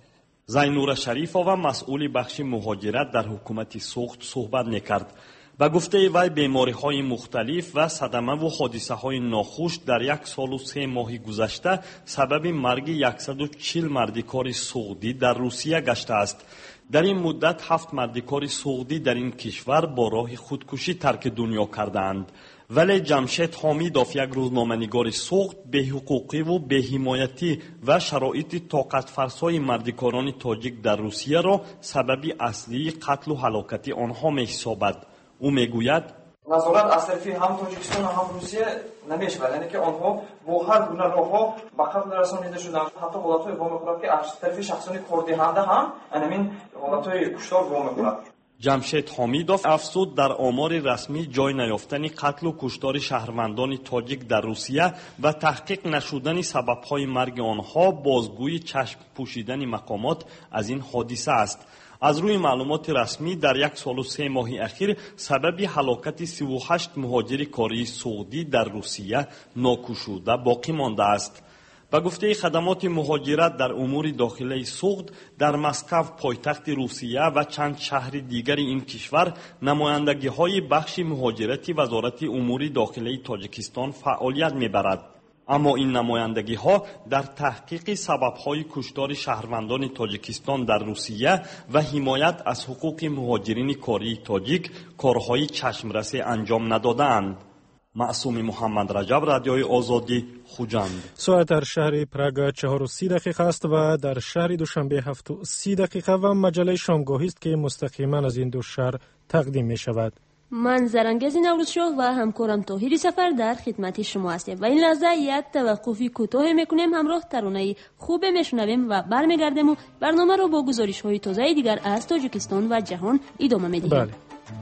зайнура шарифова масъули бахши муҳоҷират дар ҳукумати суғд суҳбат мекард. ба гуфтаи вай бемориҳои мухталиф ва садамаву ҳодисаҳои нохуш дар 1 солу 3 моҳи гузашта сабаби марги 140 мардикори суғдӣ дар Русия гаштааст. дар ин муддат 7 мардикори суғдӣ дар ин кишвар бо роҳи худкушӣ тарки дунё кардаанд. вале ҷамшед ҳомидов, як рӯзноманигори суғд, беҳуқуқиву беҳимоятӣ ва шароити тоқатфарсои мардикорони тоҷик дар Русияро сабаби аслии қатлу ҳалокати онҳо меҳисобад. ӯ мегӯяд: назорат аз тарафи ҳам Тоҷикистон ҳам Русия намешавад, яъне ки онҳо бо ҳар гуна роҳҳо ба қатл расонида шуданд. ҳатто ҳолатҳои во мехӯрад ки аз тарафи шахсони кордиҳанда ҳам ҳамин ҳолатҳои куштор во мехӯрад. ҷамшед ҳомидов афзуд, дар омори расмӣ ҷой наёфтани қатлу куштори шаҳрвандони тоҷик дар Русия ва таҳқиқ нашудани сабабҳои марги онҳо бозгӯи чашм пӯшидани мақомот аз ин ҳодиса аст. аз рӯи маълумоти расмӣ дар 1 солу 3 моҳи ахир сабаби ҳалокати 38 муҳоҷири кории суғдӣ дар Русия нокушуда боқӣ мондааст. ба гуфтаи хадамоти муҳоҷират дар умури дохилаи суғд, дар Москав, пойтахти Русия ва чанд шаҳри дигари ин кишвар намояндагиҳои бахши муҳоҷирати вазорати умури дохилаи Тоҷикистон фаъолият мебарад. аммо ин намояндагиҳо дар таҳқиқи сабабҳои куштори шаҳрвандони Тоҷикистон дар Русия ва ҳимоят аз ҳуқуқи муҳоҷирини кории тоҷик корҳои чашмрасе анҷом надодаанд. маъсуми муҳаммад Раҷаб, радиои Озодӣ, Хуҷанд. соат дар шаҳри Прага 4:30 дақиқа аст ва дар шаҳри Душанбе 7:30 дақиқа ва маҷалаи шомгоҳист ки мустақиман аз ин ду шаҳр тақдим мешавад. من زرنگزی نوروزشاه و همکارم طاهری سفر در خدمت شما هستیم و این لحظه یک توقفی کوتاه میکنیم. همراه ترانه خوب میشنویم و برمیگردیم و برنامه رو با گزارش های تازه دیگر از تاجیکستان و جهان ادامه میدیم. بله.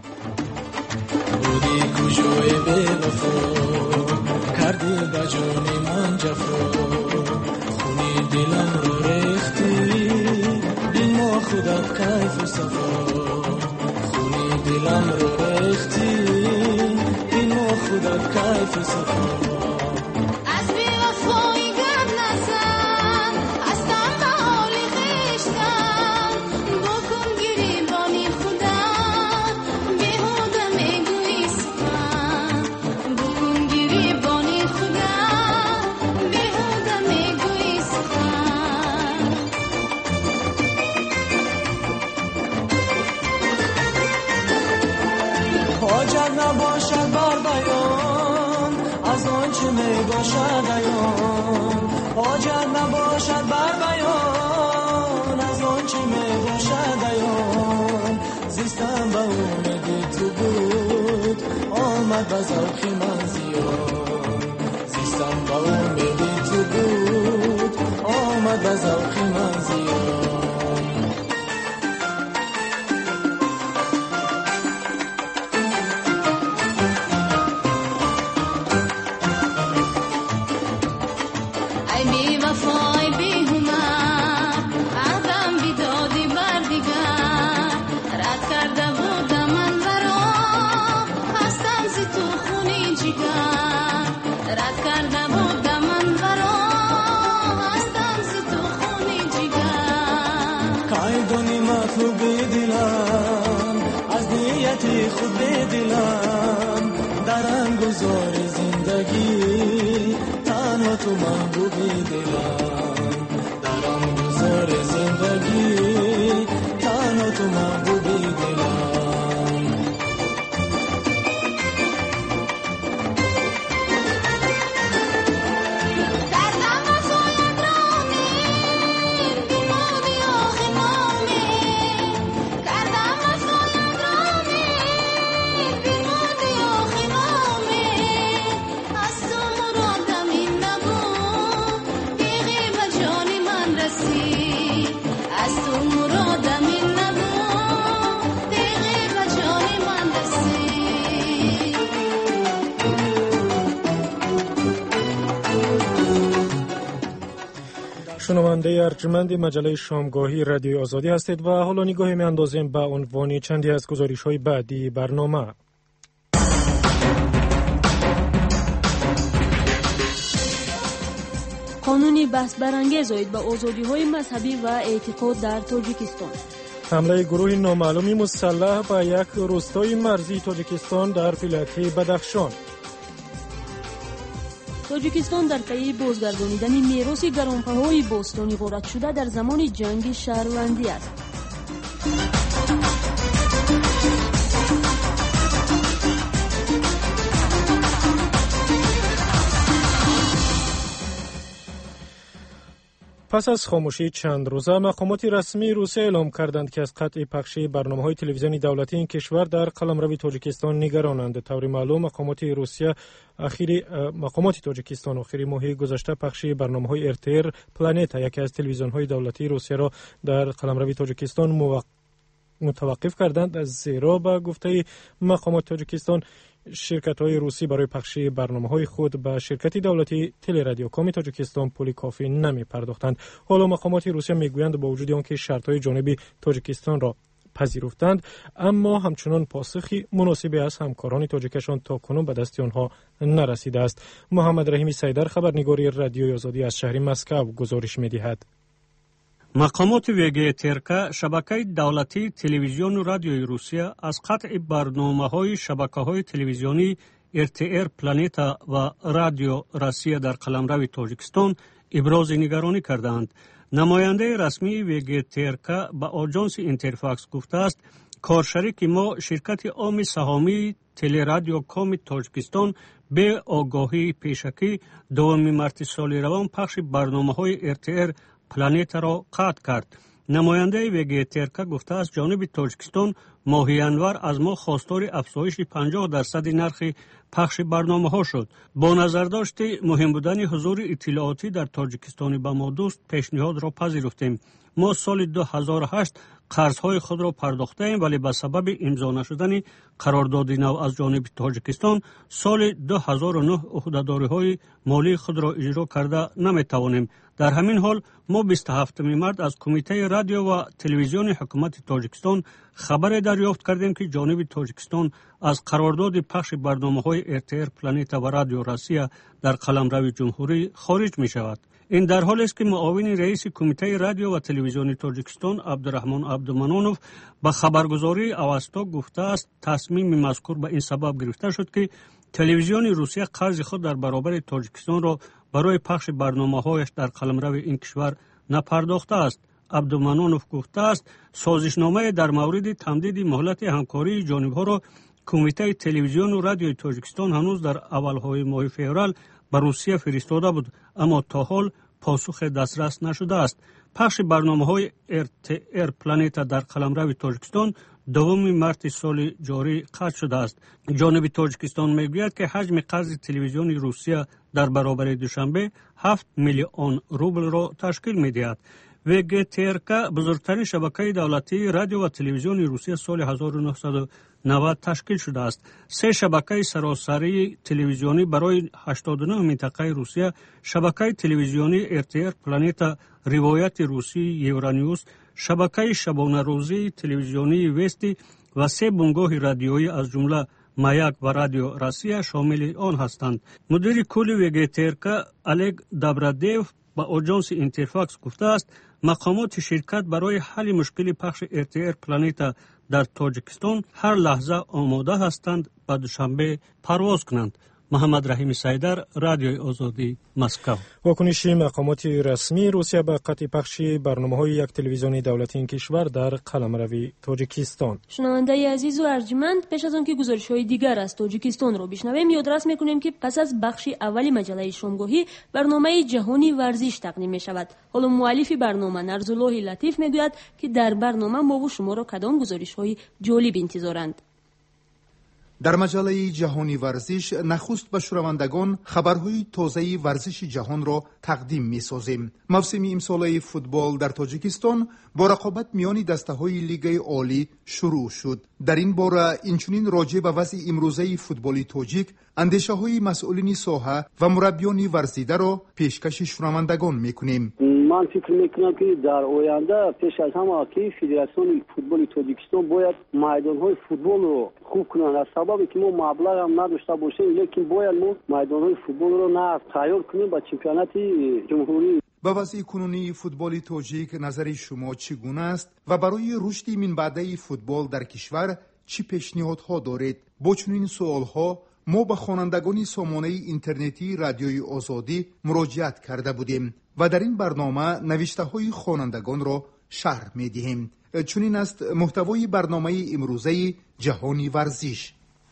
بودی کجای بوفا کردی با جان من جفا خونی دلم رو ریختی بی ما خودت کیف و صفا خونی دلم رو ریختی بی ما خودت کیف و صفا از بی وفایی گرد نزن از تنبالی خشتن بکن گریبانی خودت بیهوده میگوی سخن بکن گریبانی خودت بیهوده میگوی سخن حاجت نباشد بر بیان از آنچه میباشد عیان حاجت نباشد بر بیان از آنچه میباشد عیان زیستم به امیدی تو بود آمد به ذوق من زیان زیستم به امیدی تو بود آمد به ذوق من زیان خود بدلم درم گذار زندگی تنها تو محبوبی دلم درم گذار زندگی تنها تو محبوبی دلم شنونده ارجمند مجله شامگاهی رادیوی آزادی هستید و حالا نگاهی می‌اندازیم به عنوان چندی از گزارش‌های بعدی برنامه. قانونی بحث برانگیز آید به آزادی‌های مذهبی و اعتقاد در تاجیکستان. حمله گروه نامعلومی مسلح به یک روستای مرزی تاجیکستان در ولایت بدخشان. تاجیکستان در پی بازگردانیدن میراث گرانبهاهای باستانی غارت شده در زمان جنگ شهروندی است. پس از خاموشی چند روزه مقامات رسمی روسیه اعلام کردند که از قطع پخش برنامه‌های تلویزیونی دولتی این کشور در قلمرو تاجیکستان نگرانند. طور معلوم مقامات تاجیکستان آخر ماه گذشته پخش برنامه‌های RTR پلانتا یکی از تلویزیون‌های دولتی روسیه را در قلمرو تاجیکستان متوقف کردند، از زیرا به گفته مقامات تاجیکستان شرکت‌های روسی برای پخش برنامه‌های خود به شرکت دولتی تلرادیوکام تاجیکستان پول کافی نمی‌پرداختند. حالا مقامات روسیه می‌گویند با وجود آنکه شرط‌های جانبی تاجیکستان را پذیرفتند، اما همچنان پاسخی مناسبی از همکاران تاجیکشان تاکنون به دست آنها نرسیده است. محمد رحیمی سیدر، خبرنگار رادیوی آزادی از شهر مسکو گزارش می‌دهد. مقامات وگترکا شبکه دولتی تلویزیون و رادیوی روسیه از قطع برنامه‌های شبکه‌های تلویزیونی RTR پلانتا و رادیو روسیه در قلمرو تاجیکستان ابراز نگرانی کردند. نماینده رسمی وگترکا به آژانس اینترفاکس گفته است کارشریک ما شرکت عام سهامی تلرادیوکام تاجیکستان به آگاهی پیشکی دومین مرت سال روان پخش برنامه‌های RTR پلانتا را قطع کرد. نماینده وگترکا گفته است جانب تاجیکستان ماهی انور از ما خواستار افزایش 50% نرخ پخش برنامه‌ها شد. با نظر داشت مهم بودن حضور اطلاعاتی در تاجیکستان به ما دوست پیشنهاد را پذیرفتیم. ما سال 2008 قرضهای خود را پرداختیم، ولی به سبب امضا نشدن قرارداد نو از جانب تاجیکستان سال 2009 عهدهداری‌های مالی خود را اجرا کرده نمی‌توانیم. در همین حال ما 27 مارس از کمیته رادیو و تلویزیون حکومت تاجیکستان خبر دریافت کردیم که جانب تاجیکستان از قرارداد پخش برنامه‌های RTR پلانتا و رادیو روسیه در قلمرو جمهوری خارج می‌شود. این در حالی است که معاون رئیس کمیته رادیو و تلویزیون تاجیکستان عبدالرحمن عبدالمنانوف به خبرگزاری اوستا گفته است تصمیم مذکور به این سبب گرفته شد که تلویزیون روسیه قرض خود در برابر تاجیکستان را برای پخش برنامه‌هایش در قلمرو این کشور نپرداخته است. عبدالمنانوف گفته است سازشنامه در مورد تمدید مهلت همکاری جانب‌ها را کمیته تلویزیون و رادیوی تاجیکستان هنوز در اول‌های ماه فوریه به روسیه فرستاده بود، اما تا حال پاسخ دسترس نشده است. پخش برنامه‌های RTR پلانتا در قلمرو تاجیکستان دوم مارس سال جاری قطع شده است. جانب تاجیکستان میگوید که حجم قرض تلویزیون روسیه در برابر دوشنبه 7 میلیون روبل را تشکیل می‌دهد. وگترکا بزرگترین شبکه دولتی رادیو و تلویزیون روسیه سال 1990 تشکیل شده است. 3 شبکه سراسری تلویزیونی برای 89 منطقه روسیه، شبکه تلویزیونی RTR پلانتا روایت روسی یورانیوس، شبکه شبانه روزی تلویزیونی وستی و 3 بنگاه رادیویی از جمله مایاک و رادیو روسیه شامل آن هستند. مدیر کل وگترکا الگ دابرادیو با آژانس اینترفاکس گفته است مقامات شرکت برای حل مشکل پخش RTR پلانتا در تاجیکستان هر لحظه آماده هستند به دوشنبه پرواز کنند. محمد رحیمی سیدر، رادیوی آزادی، مسکو. واکنش مقامات رسمی روسیه به قطع پخش برنامه‌های یک تلویزیون دولتی این کشور در قلمرو تاجیکستان. شنونده عزیز و ارجمند، پیش از آنکه گزارش‌های دیگر از تاجیکستان را بشنویم یادرس می‌کنیم که پس از بخش اولی مجله شامگاهی برنامه جهانی ورزش تقدیم می‌شود. حالا مؤلف برنامه نرزالله لطیف می‌گوید که در برنامه ما و شما را کدام گزارش‌های جالب انتظارند. در مجله جهانی ورزش نخست به شنوندگان خبرهای تازه ورزش جهان را تقدیم می‌سازیم. موسم امساله فوتبال در تاجیکستان با رقابت میان دسته‌های لیگ عالی شروع شد. در این باره اینچنین راجع به وضع امروزه فوتبال تاجیک اندیشه‌های مسئولین ساحه و مربیان ورزیده را پیشکش شنوندگان می‌کنیم. ما من فکر میکنم که در آینده پیش از همه که فدراسیون فوتبال تاجیکستان باید میدانهای فوتبال رو خوب کنند. از سببی که ما مبلغ هم نداشته باشیم، لیکن باید ما میدانهای فوتبال رو نه تیار کنیم با چمپیونات جمهوری. با وضع کنونی فوتبال تاجیک نظر شما چگونه است و برای رشد من بعده فوتبال در کشور چی پیشنهادها دارید؟ با چنین سوالها ما به خوانندگان سامانه اینترنتی رادیوی آزادی مراجعت کرده بودیم و در این برنامه نوشته های خوانندگان را شرح می دهیم. چنین است محتوای برنامه امروزه جهانی ورزش.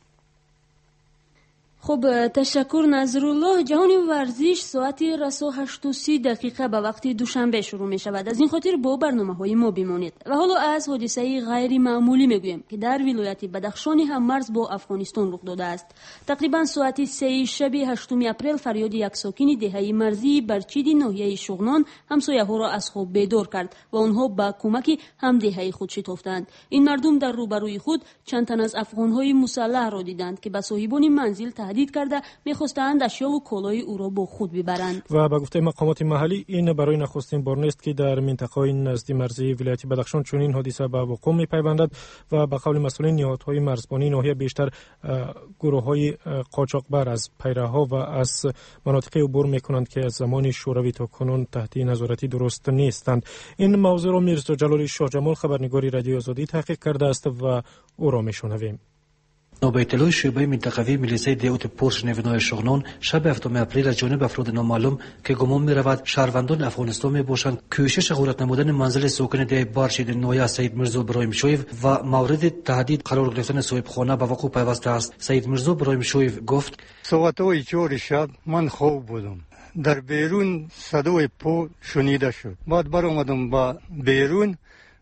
خب تشکر نظرالله. جهانی ورزش ساعت رسا 8:30 به وقت دوشنبه شروع می شود. از این خاطر با برنامه های ما بمانید. و حالا از حادثه غیر معمولی می گویم که در ولایت بدخشان هم مرز با افغانستان رخ داده است. تقریبا ساعت 3 شب 8 اپریل فریاد یک ساکن دهه مرزی برچید ناحیه شغنان همسایه ها را از خواب بیدار کرد و آنها با کمک همدهه خود شتافتند. این مردم در روبروی خود چند تن از افغان های مسلح را دیدند که به صاحبان منزل تهدید کرده می‌خواستند اشیا و کالای او را با خود ببرند. و به گفته مقامات محلی این برای نخستین بار نیست که در منطقه نزدیک مرزی ولایت بدخشان چنین حادثه به وقوع می‌پیوندد و به قول مسئولین نهادهای مرزبانی ناحیه بیشتر گروه‌های قاچاقبر از پیراها و از مناطق عبور می‌کنند که از زمان شوروی تا کنون تحت نظارتی درست نیستند. این موضوع را میرزا جلال شاه جمال خبرنگار رادیو آزادی تحقیق کرده است و او را می‌شنویم. نوبه اطلاع شعبه منطقوی میلیسه دیوت پورش نوینای شغنان شب 7 اپریل از جانب افراد نامعلوم که گمان می‌رود شهروندان افغانستان میباشند کوشش غارت نمودن منزل ساکن ده بارشید نویا سید میرزا ابراهیم شویف و مورد تهدید قرار گرفتن صاحبخانه به وقوع پیوسته است. سید میرزا ابراهیم شویف گفت: ساعت 4 شب من خواب بودم. در بیرون صدای پا شنیده شد. بعد برآمدم با بیرون.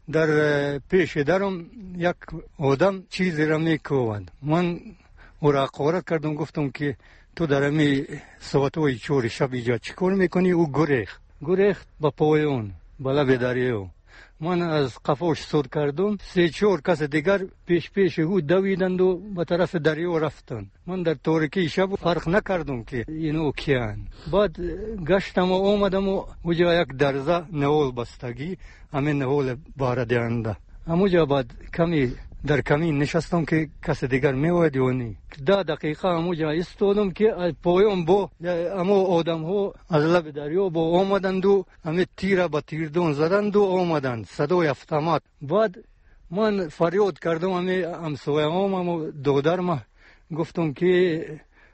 در پیش درم یک آدم چیزی را میکوبند. من او را قارت کردم، گفتم که تو در امی ساعت 4 شب اینجا چیکار میکنی؟ او گریخت با پای اون با لب دریا. من از قفاش صد کردم. 3-4 کس دیگر پیش او دویدند و به طرف دریا رفتند. من در تاریکی شب فرق نکردم که اینو کیان. بعد گشتم و آمدم و اونجا یک درزه نهال بستگی، همین نهال باردهنده. همونجا بعد کمی در کمین نشستم که کس دیگر میوید یا نی. 10 دقیقه همونجا ایستادم که پایم با اما آدم ها از لب دریا با آمدند و همه تیر با تیردون زدند و آمدند. صدای автомат. بعد من فریاد کردم، همه همسایه هم دادرم گفتم که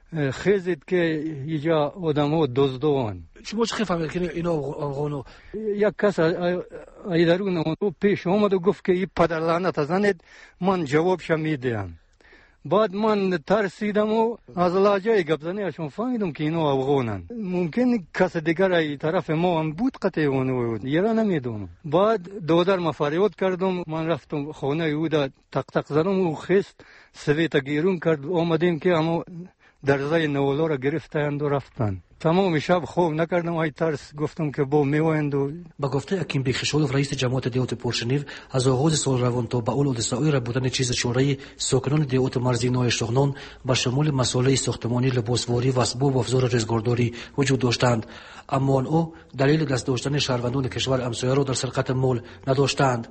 خیزید که اینجا آدم ها دزدوان. شما چه فهمید که اینا افغانو؟ یک کس ایدرون اون پیش آمد و گفت که این پدر لعنت زنید. من جوابش میدم. بعد من ترسیدم و از لهجه گپ زنیشون فهمیدم که اینا افغانن. ممکن کس دیگر ای طرف ما هم بود، قطعی اونو یرا نمیدونم. بعد دادر ما فریاد کردم، من رفتم خانه او دا تق زدم و خست سویت گیرون کرد. آمدیم که اما درزه نوالا را گرفتند و رفتند. تمام شب خوب نکردم، ای ترس گفتم که با میوایند. و با گفته اکیم بیخشولوف رئیس جماعت دیوت پورشنیو از آغاز سال روان تا به اول حادثه‌ای را بودن چیز شورای ساکنان دیوت مرزی نوع شغنان با شمول مسائل ساختمانی، لباسواری و اسباب و افزار رزگارداری وجود داشتند، اما او دلیل دست داشتن شهروندان کشور همسایه را در سرقت مال نداشتند.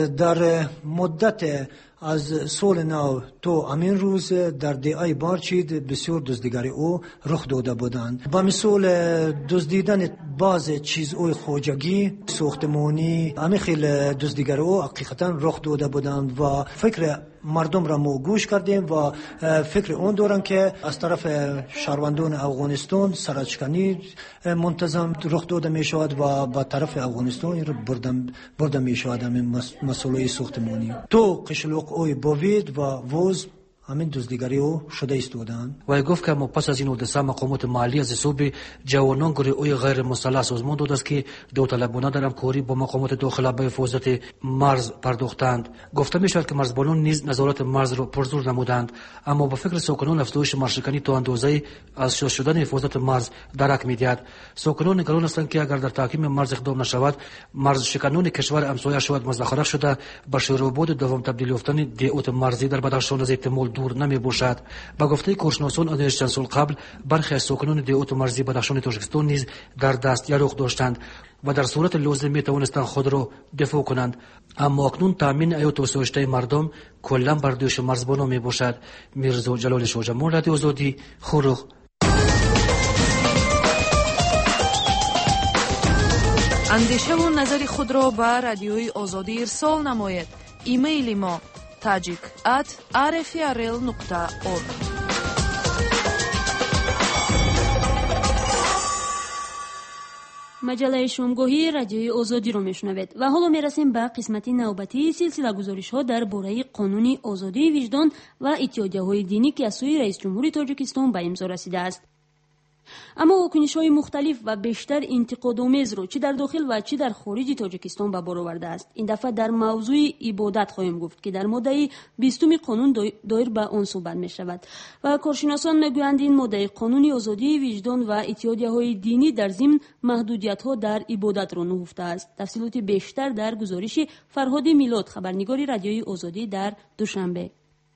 در مدت از سال نو تا امین روز در دیای بارچید بسیار دزدیگری او رخ داده بودند. با مثال دزدیدن بعض چیزهای خوجگی ساختمانی، همین خیلی دزدیگری او حقیقتا رخ داده بودند و فکر مردم را ما گوش کردیم و فکر اون دارن که از طرف شهروندان افغانستان سرچکنی منتظم رخ داده می شود و با طرف افغانستان را برده می شود همین مسئله ساختمانی. تو قشلوق اوی باوید و وز همین دزدیگری او شده ایستادند. و گفت که پس از این حادثه مقامات محلی از حساب جوانان گروه غیر مسلح سازمان داده است که داوطلبانه در همکاری با مقامات داخله به حفاظت مرز پرداختند. گفته می شود که مرزبانان نیز نظارت مرز را پرزور نمودند، اما با فکر ساکنان افزایش مرزشکنی تا اندازه از شدن حفاظت مرز درک می دهد. ساکنان نگران هستند که اگر در تحکیم مرز اقدام نشود، مرزشکنان کشور همسایه شود مزدخرخ شده به شورابود دوم تبدیل یافتن دیوت مرزی در بدخشان از احتمال دور نمی باشد. با گفته کارشناسان آن چند سال قبل برخی از ساکنان دیهات مرزی بدخشان تاجیکستان نیز در دست یرق داشتند و در صورت لازم می توانستند خود را دفاع کنند، اما اکنون تامین حیات و سوشته مردم کلا بر دوش مرزبانان می باشد. میرزا جلال شاجمون، رادیو آزادی، خورخ. اندیشه و نظر خود را به رادیوی آزادی ارسال نماید. ایمیل ما tajik@rfrl.org. مجله شامگاهی رادیوی آزادی رو میشنوید و حالا میرسیم به قسمت نوبتی سلسله گزارش ها درباره قانون آزادی وجدان و اتحادیه های دینی که از سوی رئیس جمهوری تاجیکستان به امضا رسیده است. اما واکنش های مختلف و بیشتر انتقادآمیز رو چه در داخل و چه در خارج تاجیکستان به بار آورده است. این دفعه در موضوع عبادت خواهیم گفت که در ماده 20 قانون دایر به آن صحبت می شود و کارشناسان میگویند این ماده قانون آزادی وجدان و اتحادیه های دینی در ضمن محدودیت ها در عبادت را نهفته است. تفصیلات بیشتر در گزارش فرهاد میلاد، خبرنگار رادیوی آزادی در دوشنبه.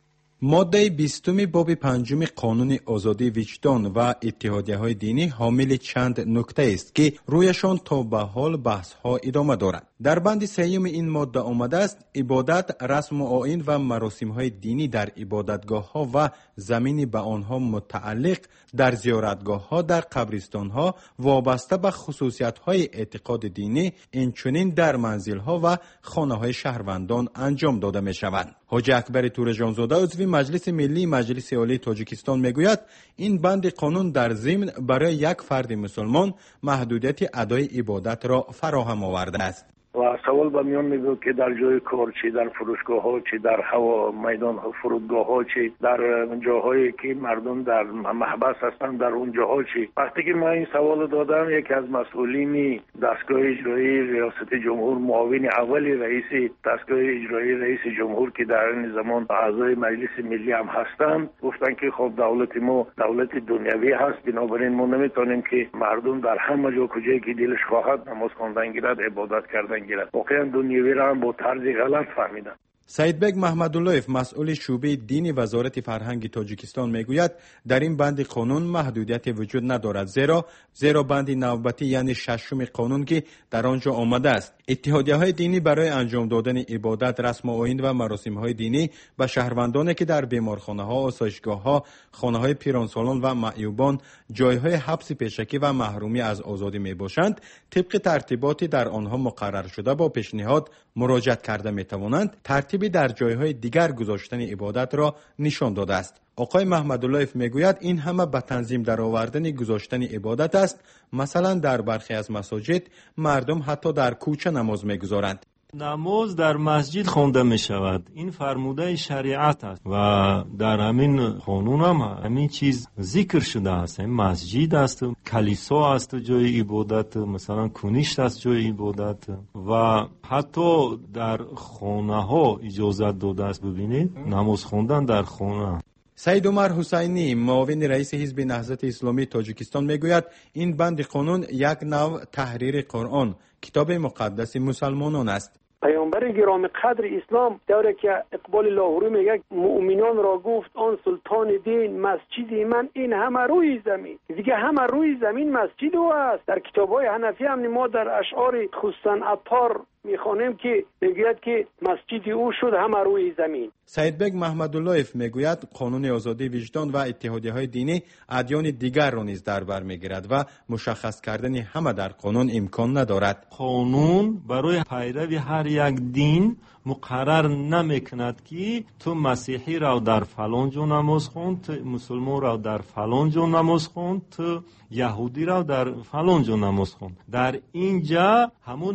ماده 20 باب 5 قانون آزادی وجدان و اتحادیه های دینی حامل چند نکته است که رویشان تا به حال بحث ها ادامه دارد. در بند 3 این ماده آمده است عبادت، رسم و آیین و مراسم های دینی در عبادتگاه ها و زمین به آنها متعلق در زیارتگاه ها، در قبرستان ها وابسته به خصوصیت های اعتقاد دینی اینچنین در منزل ها و خانه های شهروندان انجام داده می شوند. حاجی اکبر تورجانزاده عضو مجلس ملی مجلس عالی تاجیکستان میگوید این بند قانون در ضمن برای یک فرد مسلمان محدودیت ادای عبادت را فراهم آورده است. و سوال به میان میاد که در جای کار، چی در فروشگاه ها، چی در هوا میدان ها، فرودگاه ها، چی در جاهایی که مردم در محبس هستند، در اون جاها چی. وقتی که من این سوال دادم، یکی از مسئولین دستگاه اجرایی ریاست جمهور، معاون اولی رئیس دستگاه اجرایی رئیس جمهور که در این زمان اعضای مجلس ملی هم هستند، گفتن که خب دولت ما دولت دنیوی هست، بنابراین ما نمیتونیم که مردم در همه جا کجایی که دلش خواهد نماز خواندن گیرد، عبادت کردن گیرد. واقعا دنیوی را هم با طرز غلط فهمیدن. سیدبگ محمداللهیف، مسئول شعبه دینی وزارت فرهنگ تاجیکستان میگوید در این بند قانون محدودیت وجود ندارد، زیرا بند نوبتی یعنی ششم قانون که در آنجا آمده است. اتحادیه های دینی برای انجام دادن عبادت، رسم و آیین و مراسم های دینی به شهروندانی که در بیمارخانه ها، آسایشگاه ها، خانه های پیرانسالان و معیوبان، جای های حبس پیشکی و محرومی از آزادی می باشند، طبق ترتیباتی در آنها مقرر شده با پیشنهاد مراجعت کرده می توانند. ترتیبی در جایهای دیگر گذاشتن عبادت را نشان داده است. آقای محمداللهیف میگوید این همه به تنظیم در آوردن گذاشتن عبادت است. مثلا در برخی از مساجد مردم حتی در کوچه نماز میگذارند. نماز در مسجد خوانده می شود. این فرموده شریعت است و در همین قانون هم همین چیز ذکر شده است. مسجد است، کلیسا است جای عبادت، مثلا کنیشت است جای عبادت و حتی در خانه ها اجازت داده است. ببینید نماز خواندن در خانه. سید عمر حسینی، معاون رئیس حزب نهضت اسلامی تاجیکستان میگوید این بند قانون یک نوع تحریر قرآن، کتاب مقدس مسلمانان است. پیامبر گرامی قدر اسلام دوره که اقبال لاهوری میگه مؤمنان را گفت آن سلطان دین مسجد من این همه روی زمین، دیگه همه روی زمین مسجد او است. در کتاب‌های حنفی هم ما در اشعار خصوصا عطار میخوانیم که میگوید که مسجد او شد همه روی زمین. سیدبگ محمداللهیف میگوید قانون آزادی وجدان و اتحادیه های دینی ادیان دیگر را نیز در بر میگیرد و مشخص کردن همه در قانون امکان ندارد. قانون برای پیروی هر یک دین مقرر نمیکند که تو مسیحی را در فلان جا نماز خوان، تو مسلمان را در فلان جا نماز خوان، تو یهودی را در فلان جا نماز خوان. در اینجا همون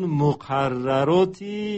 مقررات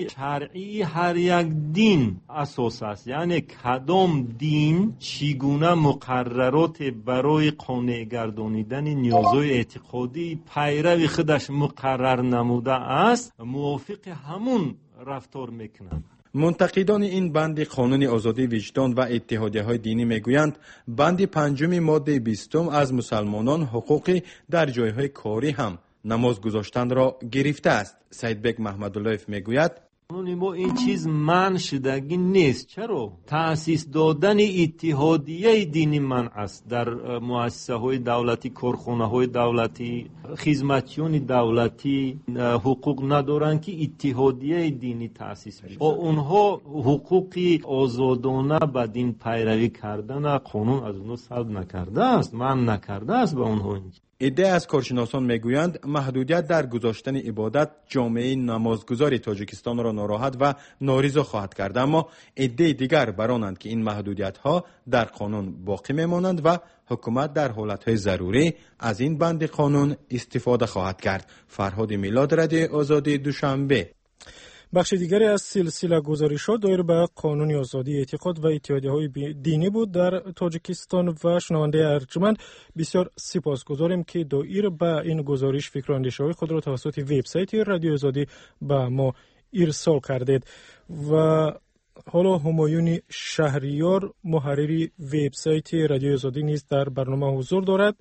شرعی هر یک دین اساس است. یعنی کدام دین چگونه مقررات برای قانع گردانیدن نیازهای اعتقادی پیروی خودش مقرر نموده است، موافق همون رفتار میکنند. منتقدان این بند قانون آزادی وجدان و اتحادیه های دینی میگویند بند 5 ماده 20 از مسلمانان حقوقی در جایهای کاری هم نماز گذاشتن را گرفته است. سیدبگ محمداللهیف میگوید ما این چیز منع شدگی نیست. چرا؟ تأسیس دادن اتحادیه دینی منع است. در مؤسسه های دولتی، کارخانه های دولتی، خدمتیان دولتی حقوق ندارن که اتحادیه دینی تأسیس بشه. اونها حقوقی آزادانه به دین پیروی کردن قانون از اونها سلب نکرده است، منع نکرده است به اونها. عده از کارشناسان میگویند محدودیت در گذاشتن عبادت جامعه نمازگزار تاجیکستان را ناراحت و نارضا خواهد کرد، اما عده دیگر برانند که این محدودیت ها در قانون باقی میمانند و حکومت در حالت های ضروری از این بند قانون استفاده خواهد کرد. فرهاد میلاد، رادیو آزادی، دوشنبه. بخش دیگری از سلسله گزارش‌ها دایر به قانون آزادی اعتقاد و اتحادیه‌های دینی بود در تاجیکستان و شنونده ارجمند بسیار سپاسگزاریم که دایر به این گزارش فکر و اندیشه‌های خود را توسط وبسایت رادیو آزادی به ما ارسال کردید. و حالا همایون شهریار، محرری وبسایت رادیو آزادی نیز در برنامه حضور دارد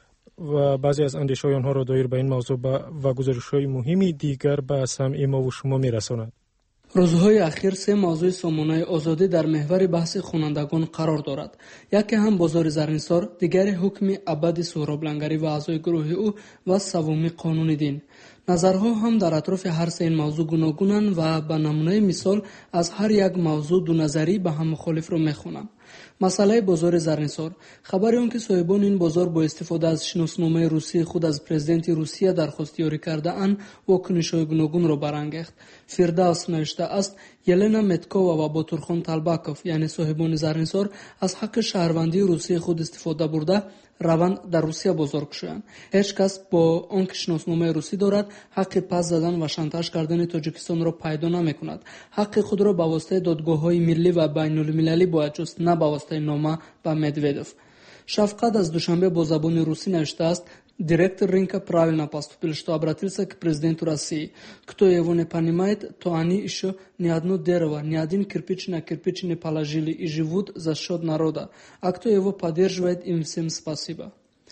و بعضی از اندیشه‌های آنها را دایر به این موضوع و گزارش‌های مهمی دیگر به سمع ما و شما می‌رساند. روزهای اخیر سه موضوع سامانه آزادی در محور بحث خوانندگان قرار دارد. یکی هم بازار زرنسار، دیگری حکم ابد سهراب لنگری و اعضای گروه او و سومی قانون دین. نظرها هم در اطراف هر سه این موضوع گوناگونند و به نمونه مثال از هر یک موضوع دو نظری به هم مخالف را می‌خوانم. مسئله بازار زرنسار، خبری اون که صاحبان این بازار با استفاده از شناسنامه روسی خود از پرزیدنت روسیه درخواست یاری کرده اند واکنش‌های گوناگون را برانگیخت. فردوس نوشته است یلنا متکووا و باتورخان طلباکوف یعنی صاحبان زرنسار از حق شهروندی روسی خود استفاده برده روند در روسیه بزرگ شدند. هیچ کس با آنکه شناسنامه روسی دارد حق پس زدن و شانتاژ کردن تاجیکستان را پیدا نمی‌کند. حق خود را به واسطه دادگاه‌های ملی و بین‌المللی باید جست، نه به واسطه نامه به مدویدوف. شفقت از دوشنبه با زبان روسی نوشته است: Директор рынка правильно поступил, что обратился к президенту России. Кто его не понимает, то они еще ни одно дерево, ни один кирпич на кирпич не положили и живут за счет народа. А кто его поддерживает, им всем спасибо.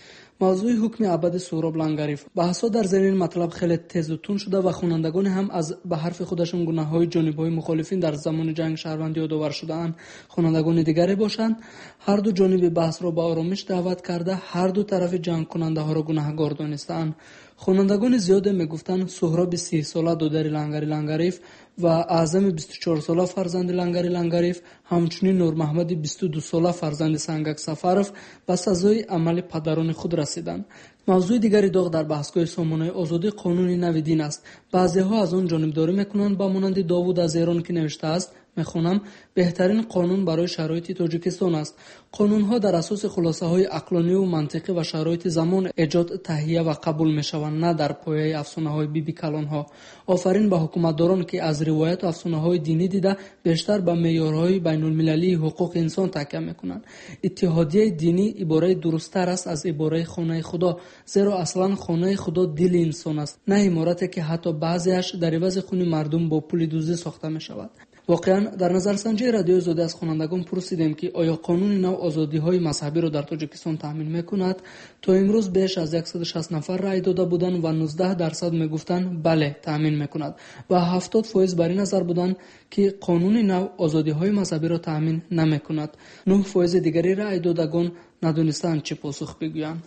موضوع حکم ابد سهراب لنگریف. بحث‌ها در زمین مطلب خیلی تیز و تون شده و خوانندگان هم از به حرف خودشون گناه‌های جانب‌های مخالفین در زمان جنگ شهروندی یادآور شده‌اند. خوانندگان دیگری باشند هر دو جانب بحث را به آرامش دعوت کرده، هر دو طرف جنگ کننده‌ها را گناهکار دانسته‌اند. خوانندگان زیاد میگفتند سهراب 30 ساله دودر لنگری لنگریف و اعظم 24 ساله فرزند لنگری لنگریف، همچنین نور محمد 22 ساله فرزند سنگک سفرف به سزای عمل پدران خود رسیدند. موضوع دیگری داغ در بحث‌های سامانه آزادی قانون نو دین است. بعضی‌ها از آن جانبداری می‌کنند با مانند داوود از ایران که نوشته است میخونم بهترین قانون برای شرایط تاجیکستان است. قانون‌ها در اساس خلاصه‌های عقلانی و منطقی و شرایط زمان ایجاد، تهیه و قبول می‌شوند، نه در پایه افسانه‌های بیبی کلان‌ها. آفرین به حکومتداران که از روایت و افسانه‌های دینی دیده بیشتر به معیارهای بین‌المللی حقوق انسان تکیه می‌کنند. اتحادیه دینی عباره درست‌تر است از عباره خانه خدا، زیرا اصلاً خانه خدا دل انسان است، نه عمارتی که حتی بعضیش در عوض خون مردم با پول دزدی ساخته می‌شود. واقعا در نظرسنجی رادیو آزادی از خوانندگان پرسیدیم که آیا قانون نو آزادی‌های مذهبی را در تاجیکستان تامین می‌کند؟ تا امروز بیش از 160 نفر رای داده بودند و 19% میگفتند بله تامین می‌کند و 70% بر این نظر بودند که قانون نو آزادی‌های مذهبی را تامین نمی‌کند. 9% دیگری رای دادگان ندانستند چه پاسخ بگویند.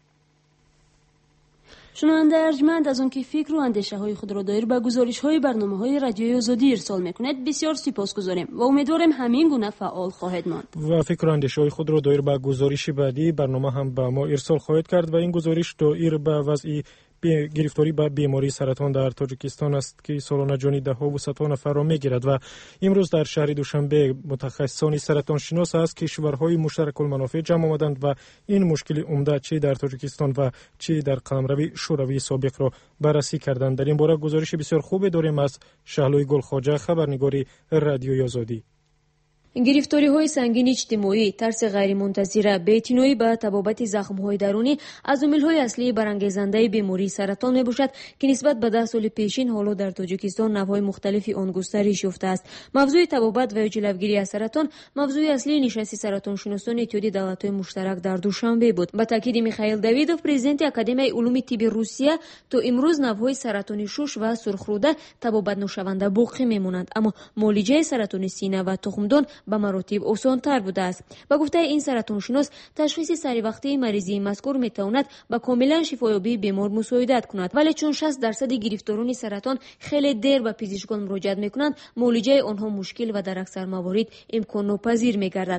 شنونده ارجمند از آنکه فکر و اندیشه های خود را دایر به گزارش های برنامه های رادیوی آزادی ارسال میکنید بسیار سپاسگزاریم و امیدواریم همین گونه فعال خواهد ماند. و فکر و اندیشه های خود را دایر به گزارش بعدی برنامه هم به ما ارسال خواهد کرد و این گزارش دایر به وضع گرفتاری به بیماری سرطان در تاجیکستان است که سالانه جان ده‌ها و صدها نفر را میگیرد و امروز در شهر دوشنبه متخصصان سرطان شناس از کشورهای مشترک المنافع جمع آمدند و این مشکل عمده چه در تاجیکستان و چه در قلمرو شوروی سابق را بررسی کردند. در این باره گزارش بسیار خوب داریم از شهلوی گلخواجه، خبرنگار رادیوی آزادی. гирифториҳои сангини иҷтимоӣ, тарси ғайримунтазира, беэътиноӣ ба табобати захмҳои дарунӣ аз омилҳои аслии барангезандаи бемории саратон мебошад, ки нисбат ба 10 соли пешин ҳоло дар Тоҷикистон навъҳои мухталифи он густариш ёфтааст. мавзӯи табобат ва ё ҷилавгирии аз саратон мавзӯи аслии нишасти саратоншиносони Иттиҳоди давлатҳои муштарак дар Душанбе буд. ба таъкиди Михаил Давидов, президенти Академияи улуми тибби Русия, то имрӯз навъҳои саратони шуш ва сурхруда табобатношаванда боқӣ мемонанд, аммо муолиҷаи саратони сина ва тухмдон ба маротиб осонтар будааст. ба гуфтаи ин саратоншинос, ташхиси саривақтии маризии мазкур метавонад ба комилан шифоёбии бемор мусоидат кунад, вале чун 60% гирифторони саратон хеле дер ба пизишкон муроҷиат мекунанд, муолиҷаи онҳо мушкил ва дар аксар маворид имконнопазир мегардад.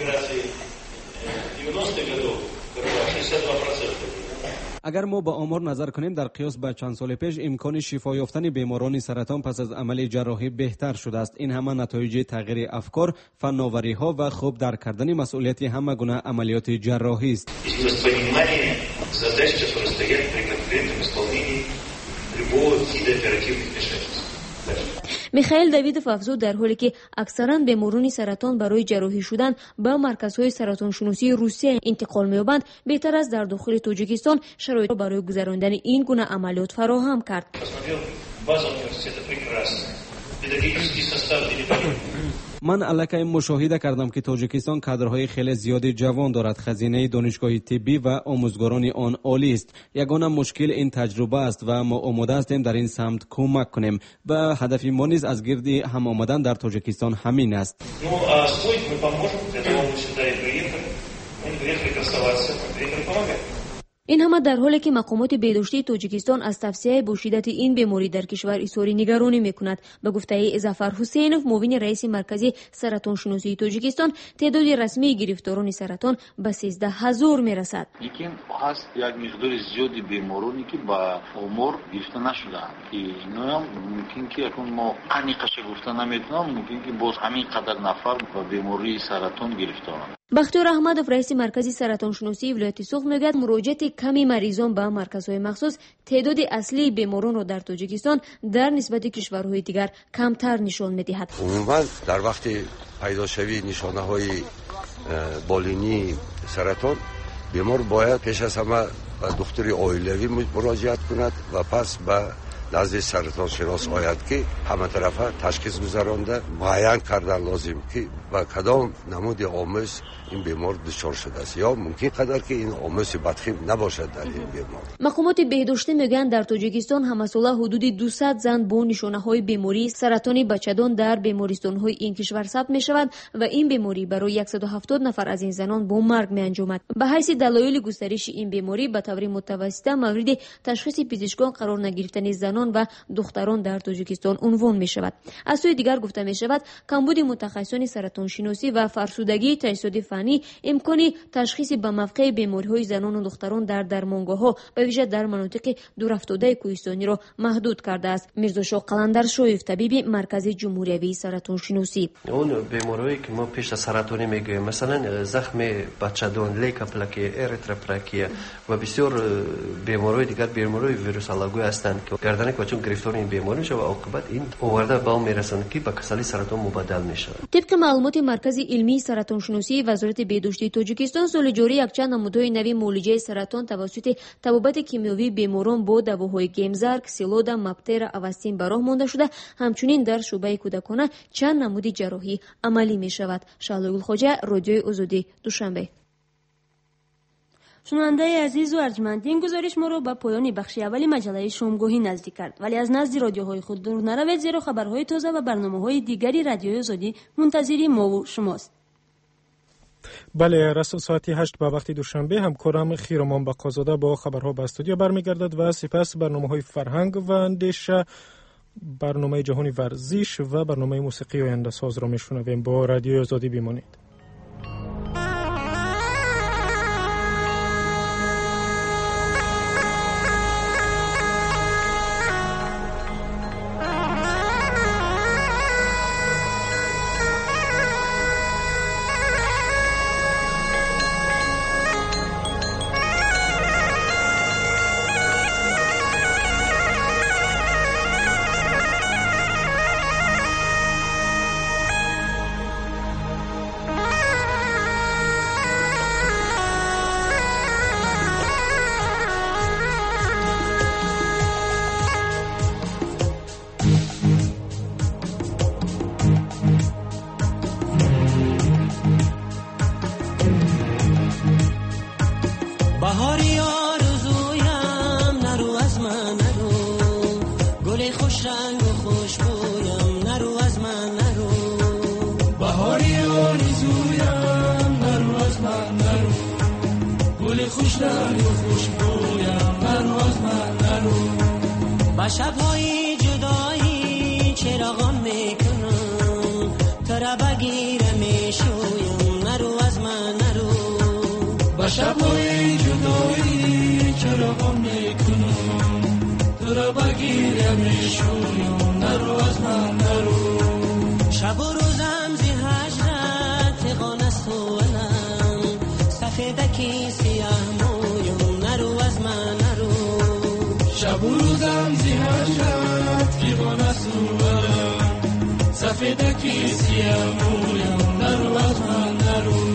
агар мо ба омор назар кунем, дар қиёс ба чанд соли пеш имкони шифо ёфтани беморони саратон пас аз амали ҷарроҳӣ беҳтар шудааст. ин ҳама натоиҷи тағйири афкор, фанновариҳо ва хуб дар кардани масъулияти ҳама гуна амалиёти ҷарроҳист. Михаил Давидов афзуд, дар ҳоле ки аксаран беморони саратон барои ҷарроҳӣ шудан ба марказҳои саратоншиносии Русия интиқол меёбанд, беҳтар аст дар дохили Тоҷикистон шароитро барои гузарондани ин гуна амалиёт фароҳам кард. ман аллакай мушоҳида кардам, ки Тоҷикистон кадрҳои хеле зиёди ҷавон дорад. хазинаи донишгоҳи тиббӣ ва омӯзгорони он олист. ягона мушкил ин таҷруба аст ва мо омода ҳастем дар ин самт кӯмак кунем. ба ҳадафи мо низ аз гирди ҳам омадан дар Тоҷикистон ҳамин аст. ин ҳама дар ҳоле ки мақомоти бедоштии Тоҷикистон аз тавсеяи бо шиддати ин беморӣ дар кишвар изҳори нигаронӣ мекунад. ба гуфтаи Зафар Ҳусейнов, муовини раиси маркази саратоншиносии Тоҷикистон, теъдоди расмии гирифторони саратон ба 13,000 мерасад. Лекин ҳаст як миқдори зиёди бемороне ки ба омор гирифта нашудаанд. Иноам мумкин ки акун мо аниқаша гуфта наметавонам, мумкин ки боз ҳамин қадар нафар ба бемории саратон гирифторанд. Бахтиёр Аҳмадов, раиси маркази саратоншиносии вилояти Суғд, мегӯяд муроҷиати ками маризон ба марказҳои махсус теъдоди аслии беморонро дар Тоҷикистон дар нисбати кишварҳои дигар камтар нишон медиҳад. умуман дар вақти пайдошавии нишонаҳои болинии саратон бемор бояд пеш аз ҳама ба духтури оилавӣ муроҷиат кунад ва пас ба назди саратоншинос ояд, ки ҳаматарафа ташхис гузаронда муайян кардан лозим, ки ба кадом намуди омӯз ин бемор дучор шудааст, ё мумкин қадар ки ин омӯзи бадхим набошад дар ин бемор. мақомоти беҳдошта мегӯянд, дар Тоҷикистон ҳамасола ҳудуди 200 зан бо нишонаҳои бемории саратони бачадон дар бемористонҳои ин кишвар сабт мешавад ва ин беморӣ барои 170 нафар аз ин занон бо марг меанҷомад. ба ҳайси далоили густариши ин беморӣ ба таври мутавассита мавриди ташхиси пизишкон қарор нагирифтани занон ва духтарон дар Тоҷикистон унвон мешавад. аз сӯи дигар гуфта мешавад, камбуди мутахассисони саратоншиносӣ ва фарсудагии таҷҳизоти фанӣ имкони ташхиси ба мавқеи бемориҳои занону духтарон дар дармонгоҳҳо ба виҷа дар манотиқи дурафтодаи кӯҳистониро маҳдуд кардааст. Мирзошоҳ Қаландаршоев, табиби маркази ҷумҳуриявии саратоншиносӣ: он бемориҳое ки мо пеш аз саратонӣ мегӯем, масалан захми бачадон, лейкоплакия, эритроплакия ва бисёр бемориҳои дигар, бемориҳои вирусологӣ ҳастанд ки гардани чун гирифтори ин беморӣ мешавад, оқибат ин оварда ба он мерасанд ки ба касали саратон мубаддал мешавад. тибқи маълумоти маркази илмии саратоншиносии вазорати бедоштии Тоҷикистон, соли ҷорӣ якчанд намудҳои нави муолиҷаи саратон тавассути табобати кимиёвии беморон бо давоҳои гемзар, ксилода, маптера, авастин ба роҳ монда шуда, ҳамчунин дар шуъбаи кӯдакона чанд намуди ҷарроҳӣ амалӣ мешавад. Шаҳлоюлхоҷа, Радиои Озодӣ, Душанбе. шунавандаи азизу арҷманд, ин гузориш моро ба поёни бахши аввали маҷаллаи шомгоҳӣ наздик кард, вале аз назди радиоҳои худ дур наравед, зеро хабарҳои тоза ва барномаҳои дигари Радиои Озодӣ мунтазири мову шумост. бале, расул соати 8 ба вақти душанбе ҳамкорам Хиромон Бақозода бо хабарҳо ба студио бармегардад ва сипас барномаҳои фарҳанг ва андеша, барномаи ҷаҳони варзиш ва барномаи мусиқии ояндасозро мешунавем. бо Радиои Озодӣ бимонед. با شب‌های جدایی چراغان میکنم تو را بگیرم میشویم نرو از من نرو با شب‌های جدایی چراغان میکنم تو را بگیرم میشویم نرو از من نرو شب و روزم زی هجرت غان است و علم سفیدکی سیاه مویم نرو از من نرو شب و روزم زی هجرت غان است و علم سفیدکی سیاه مویم نرو از من نرو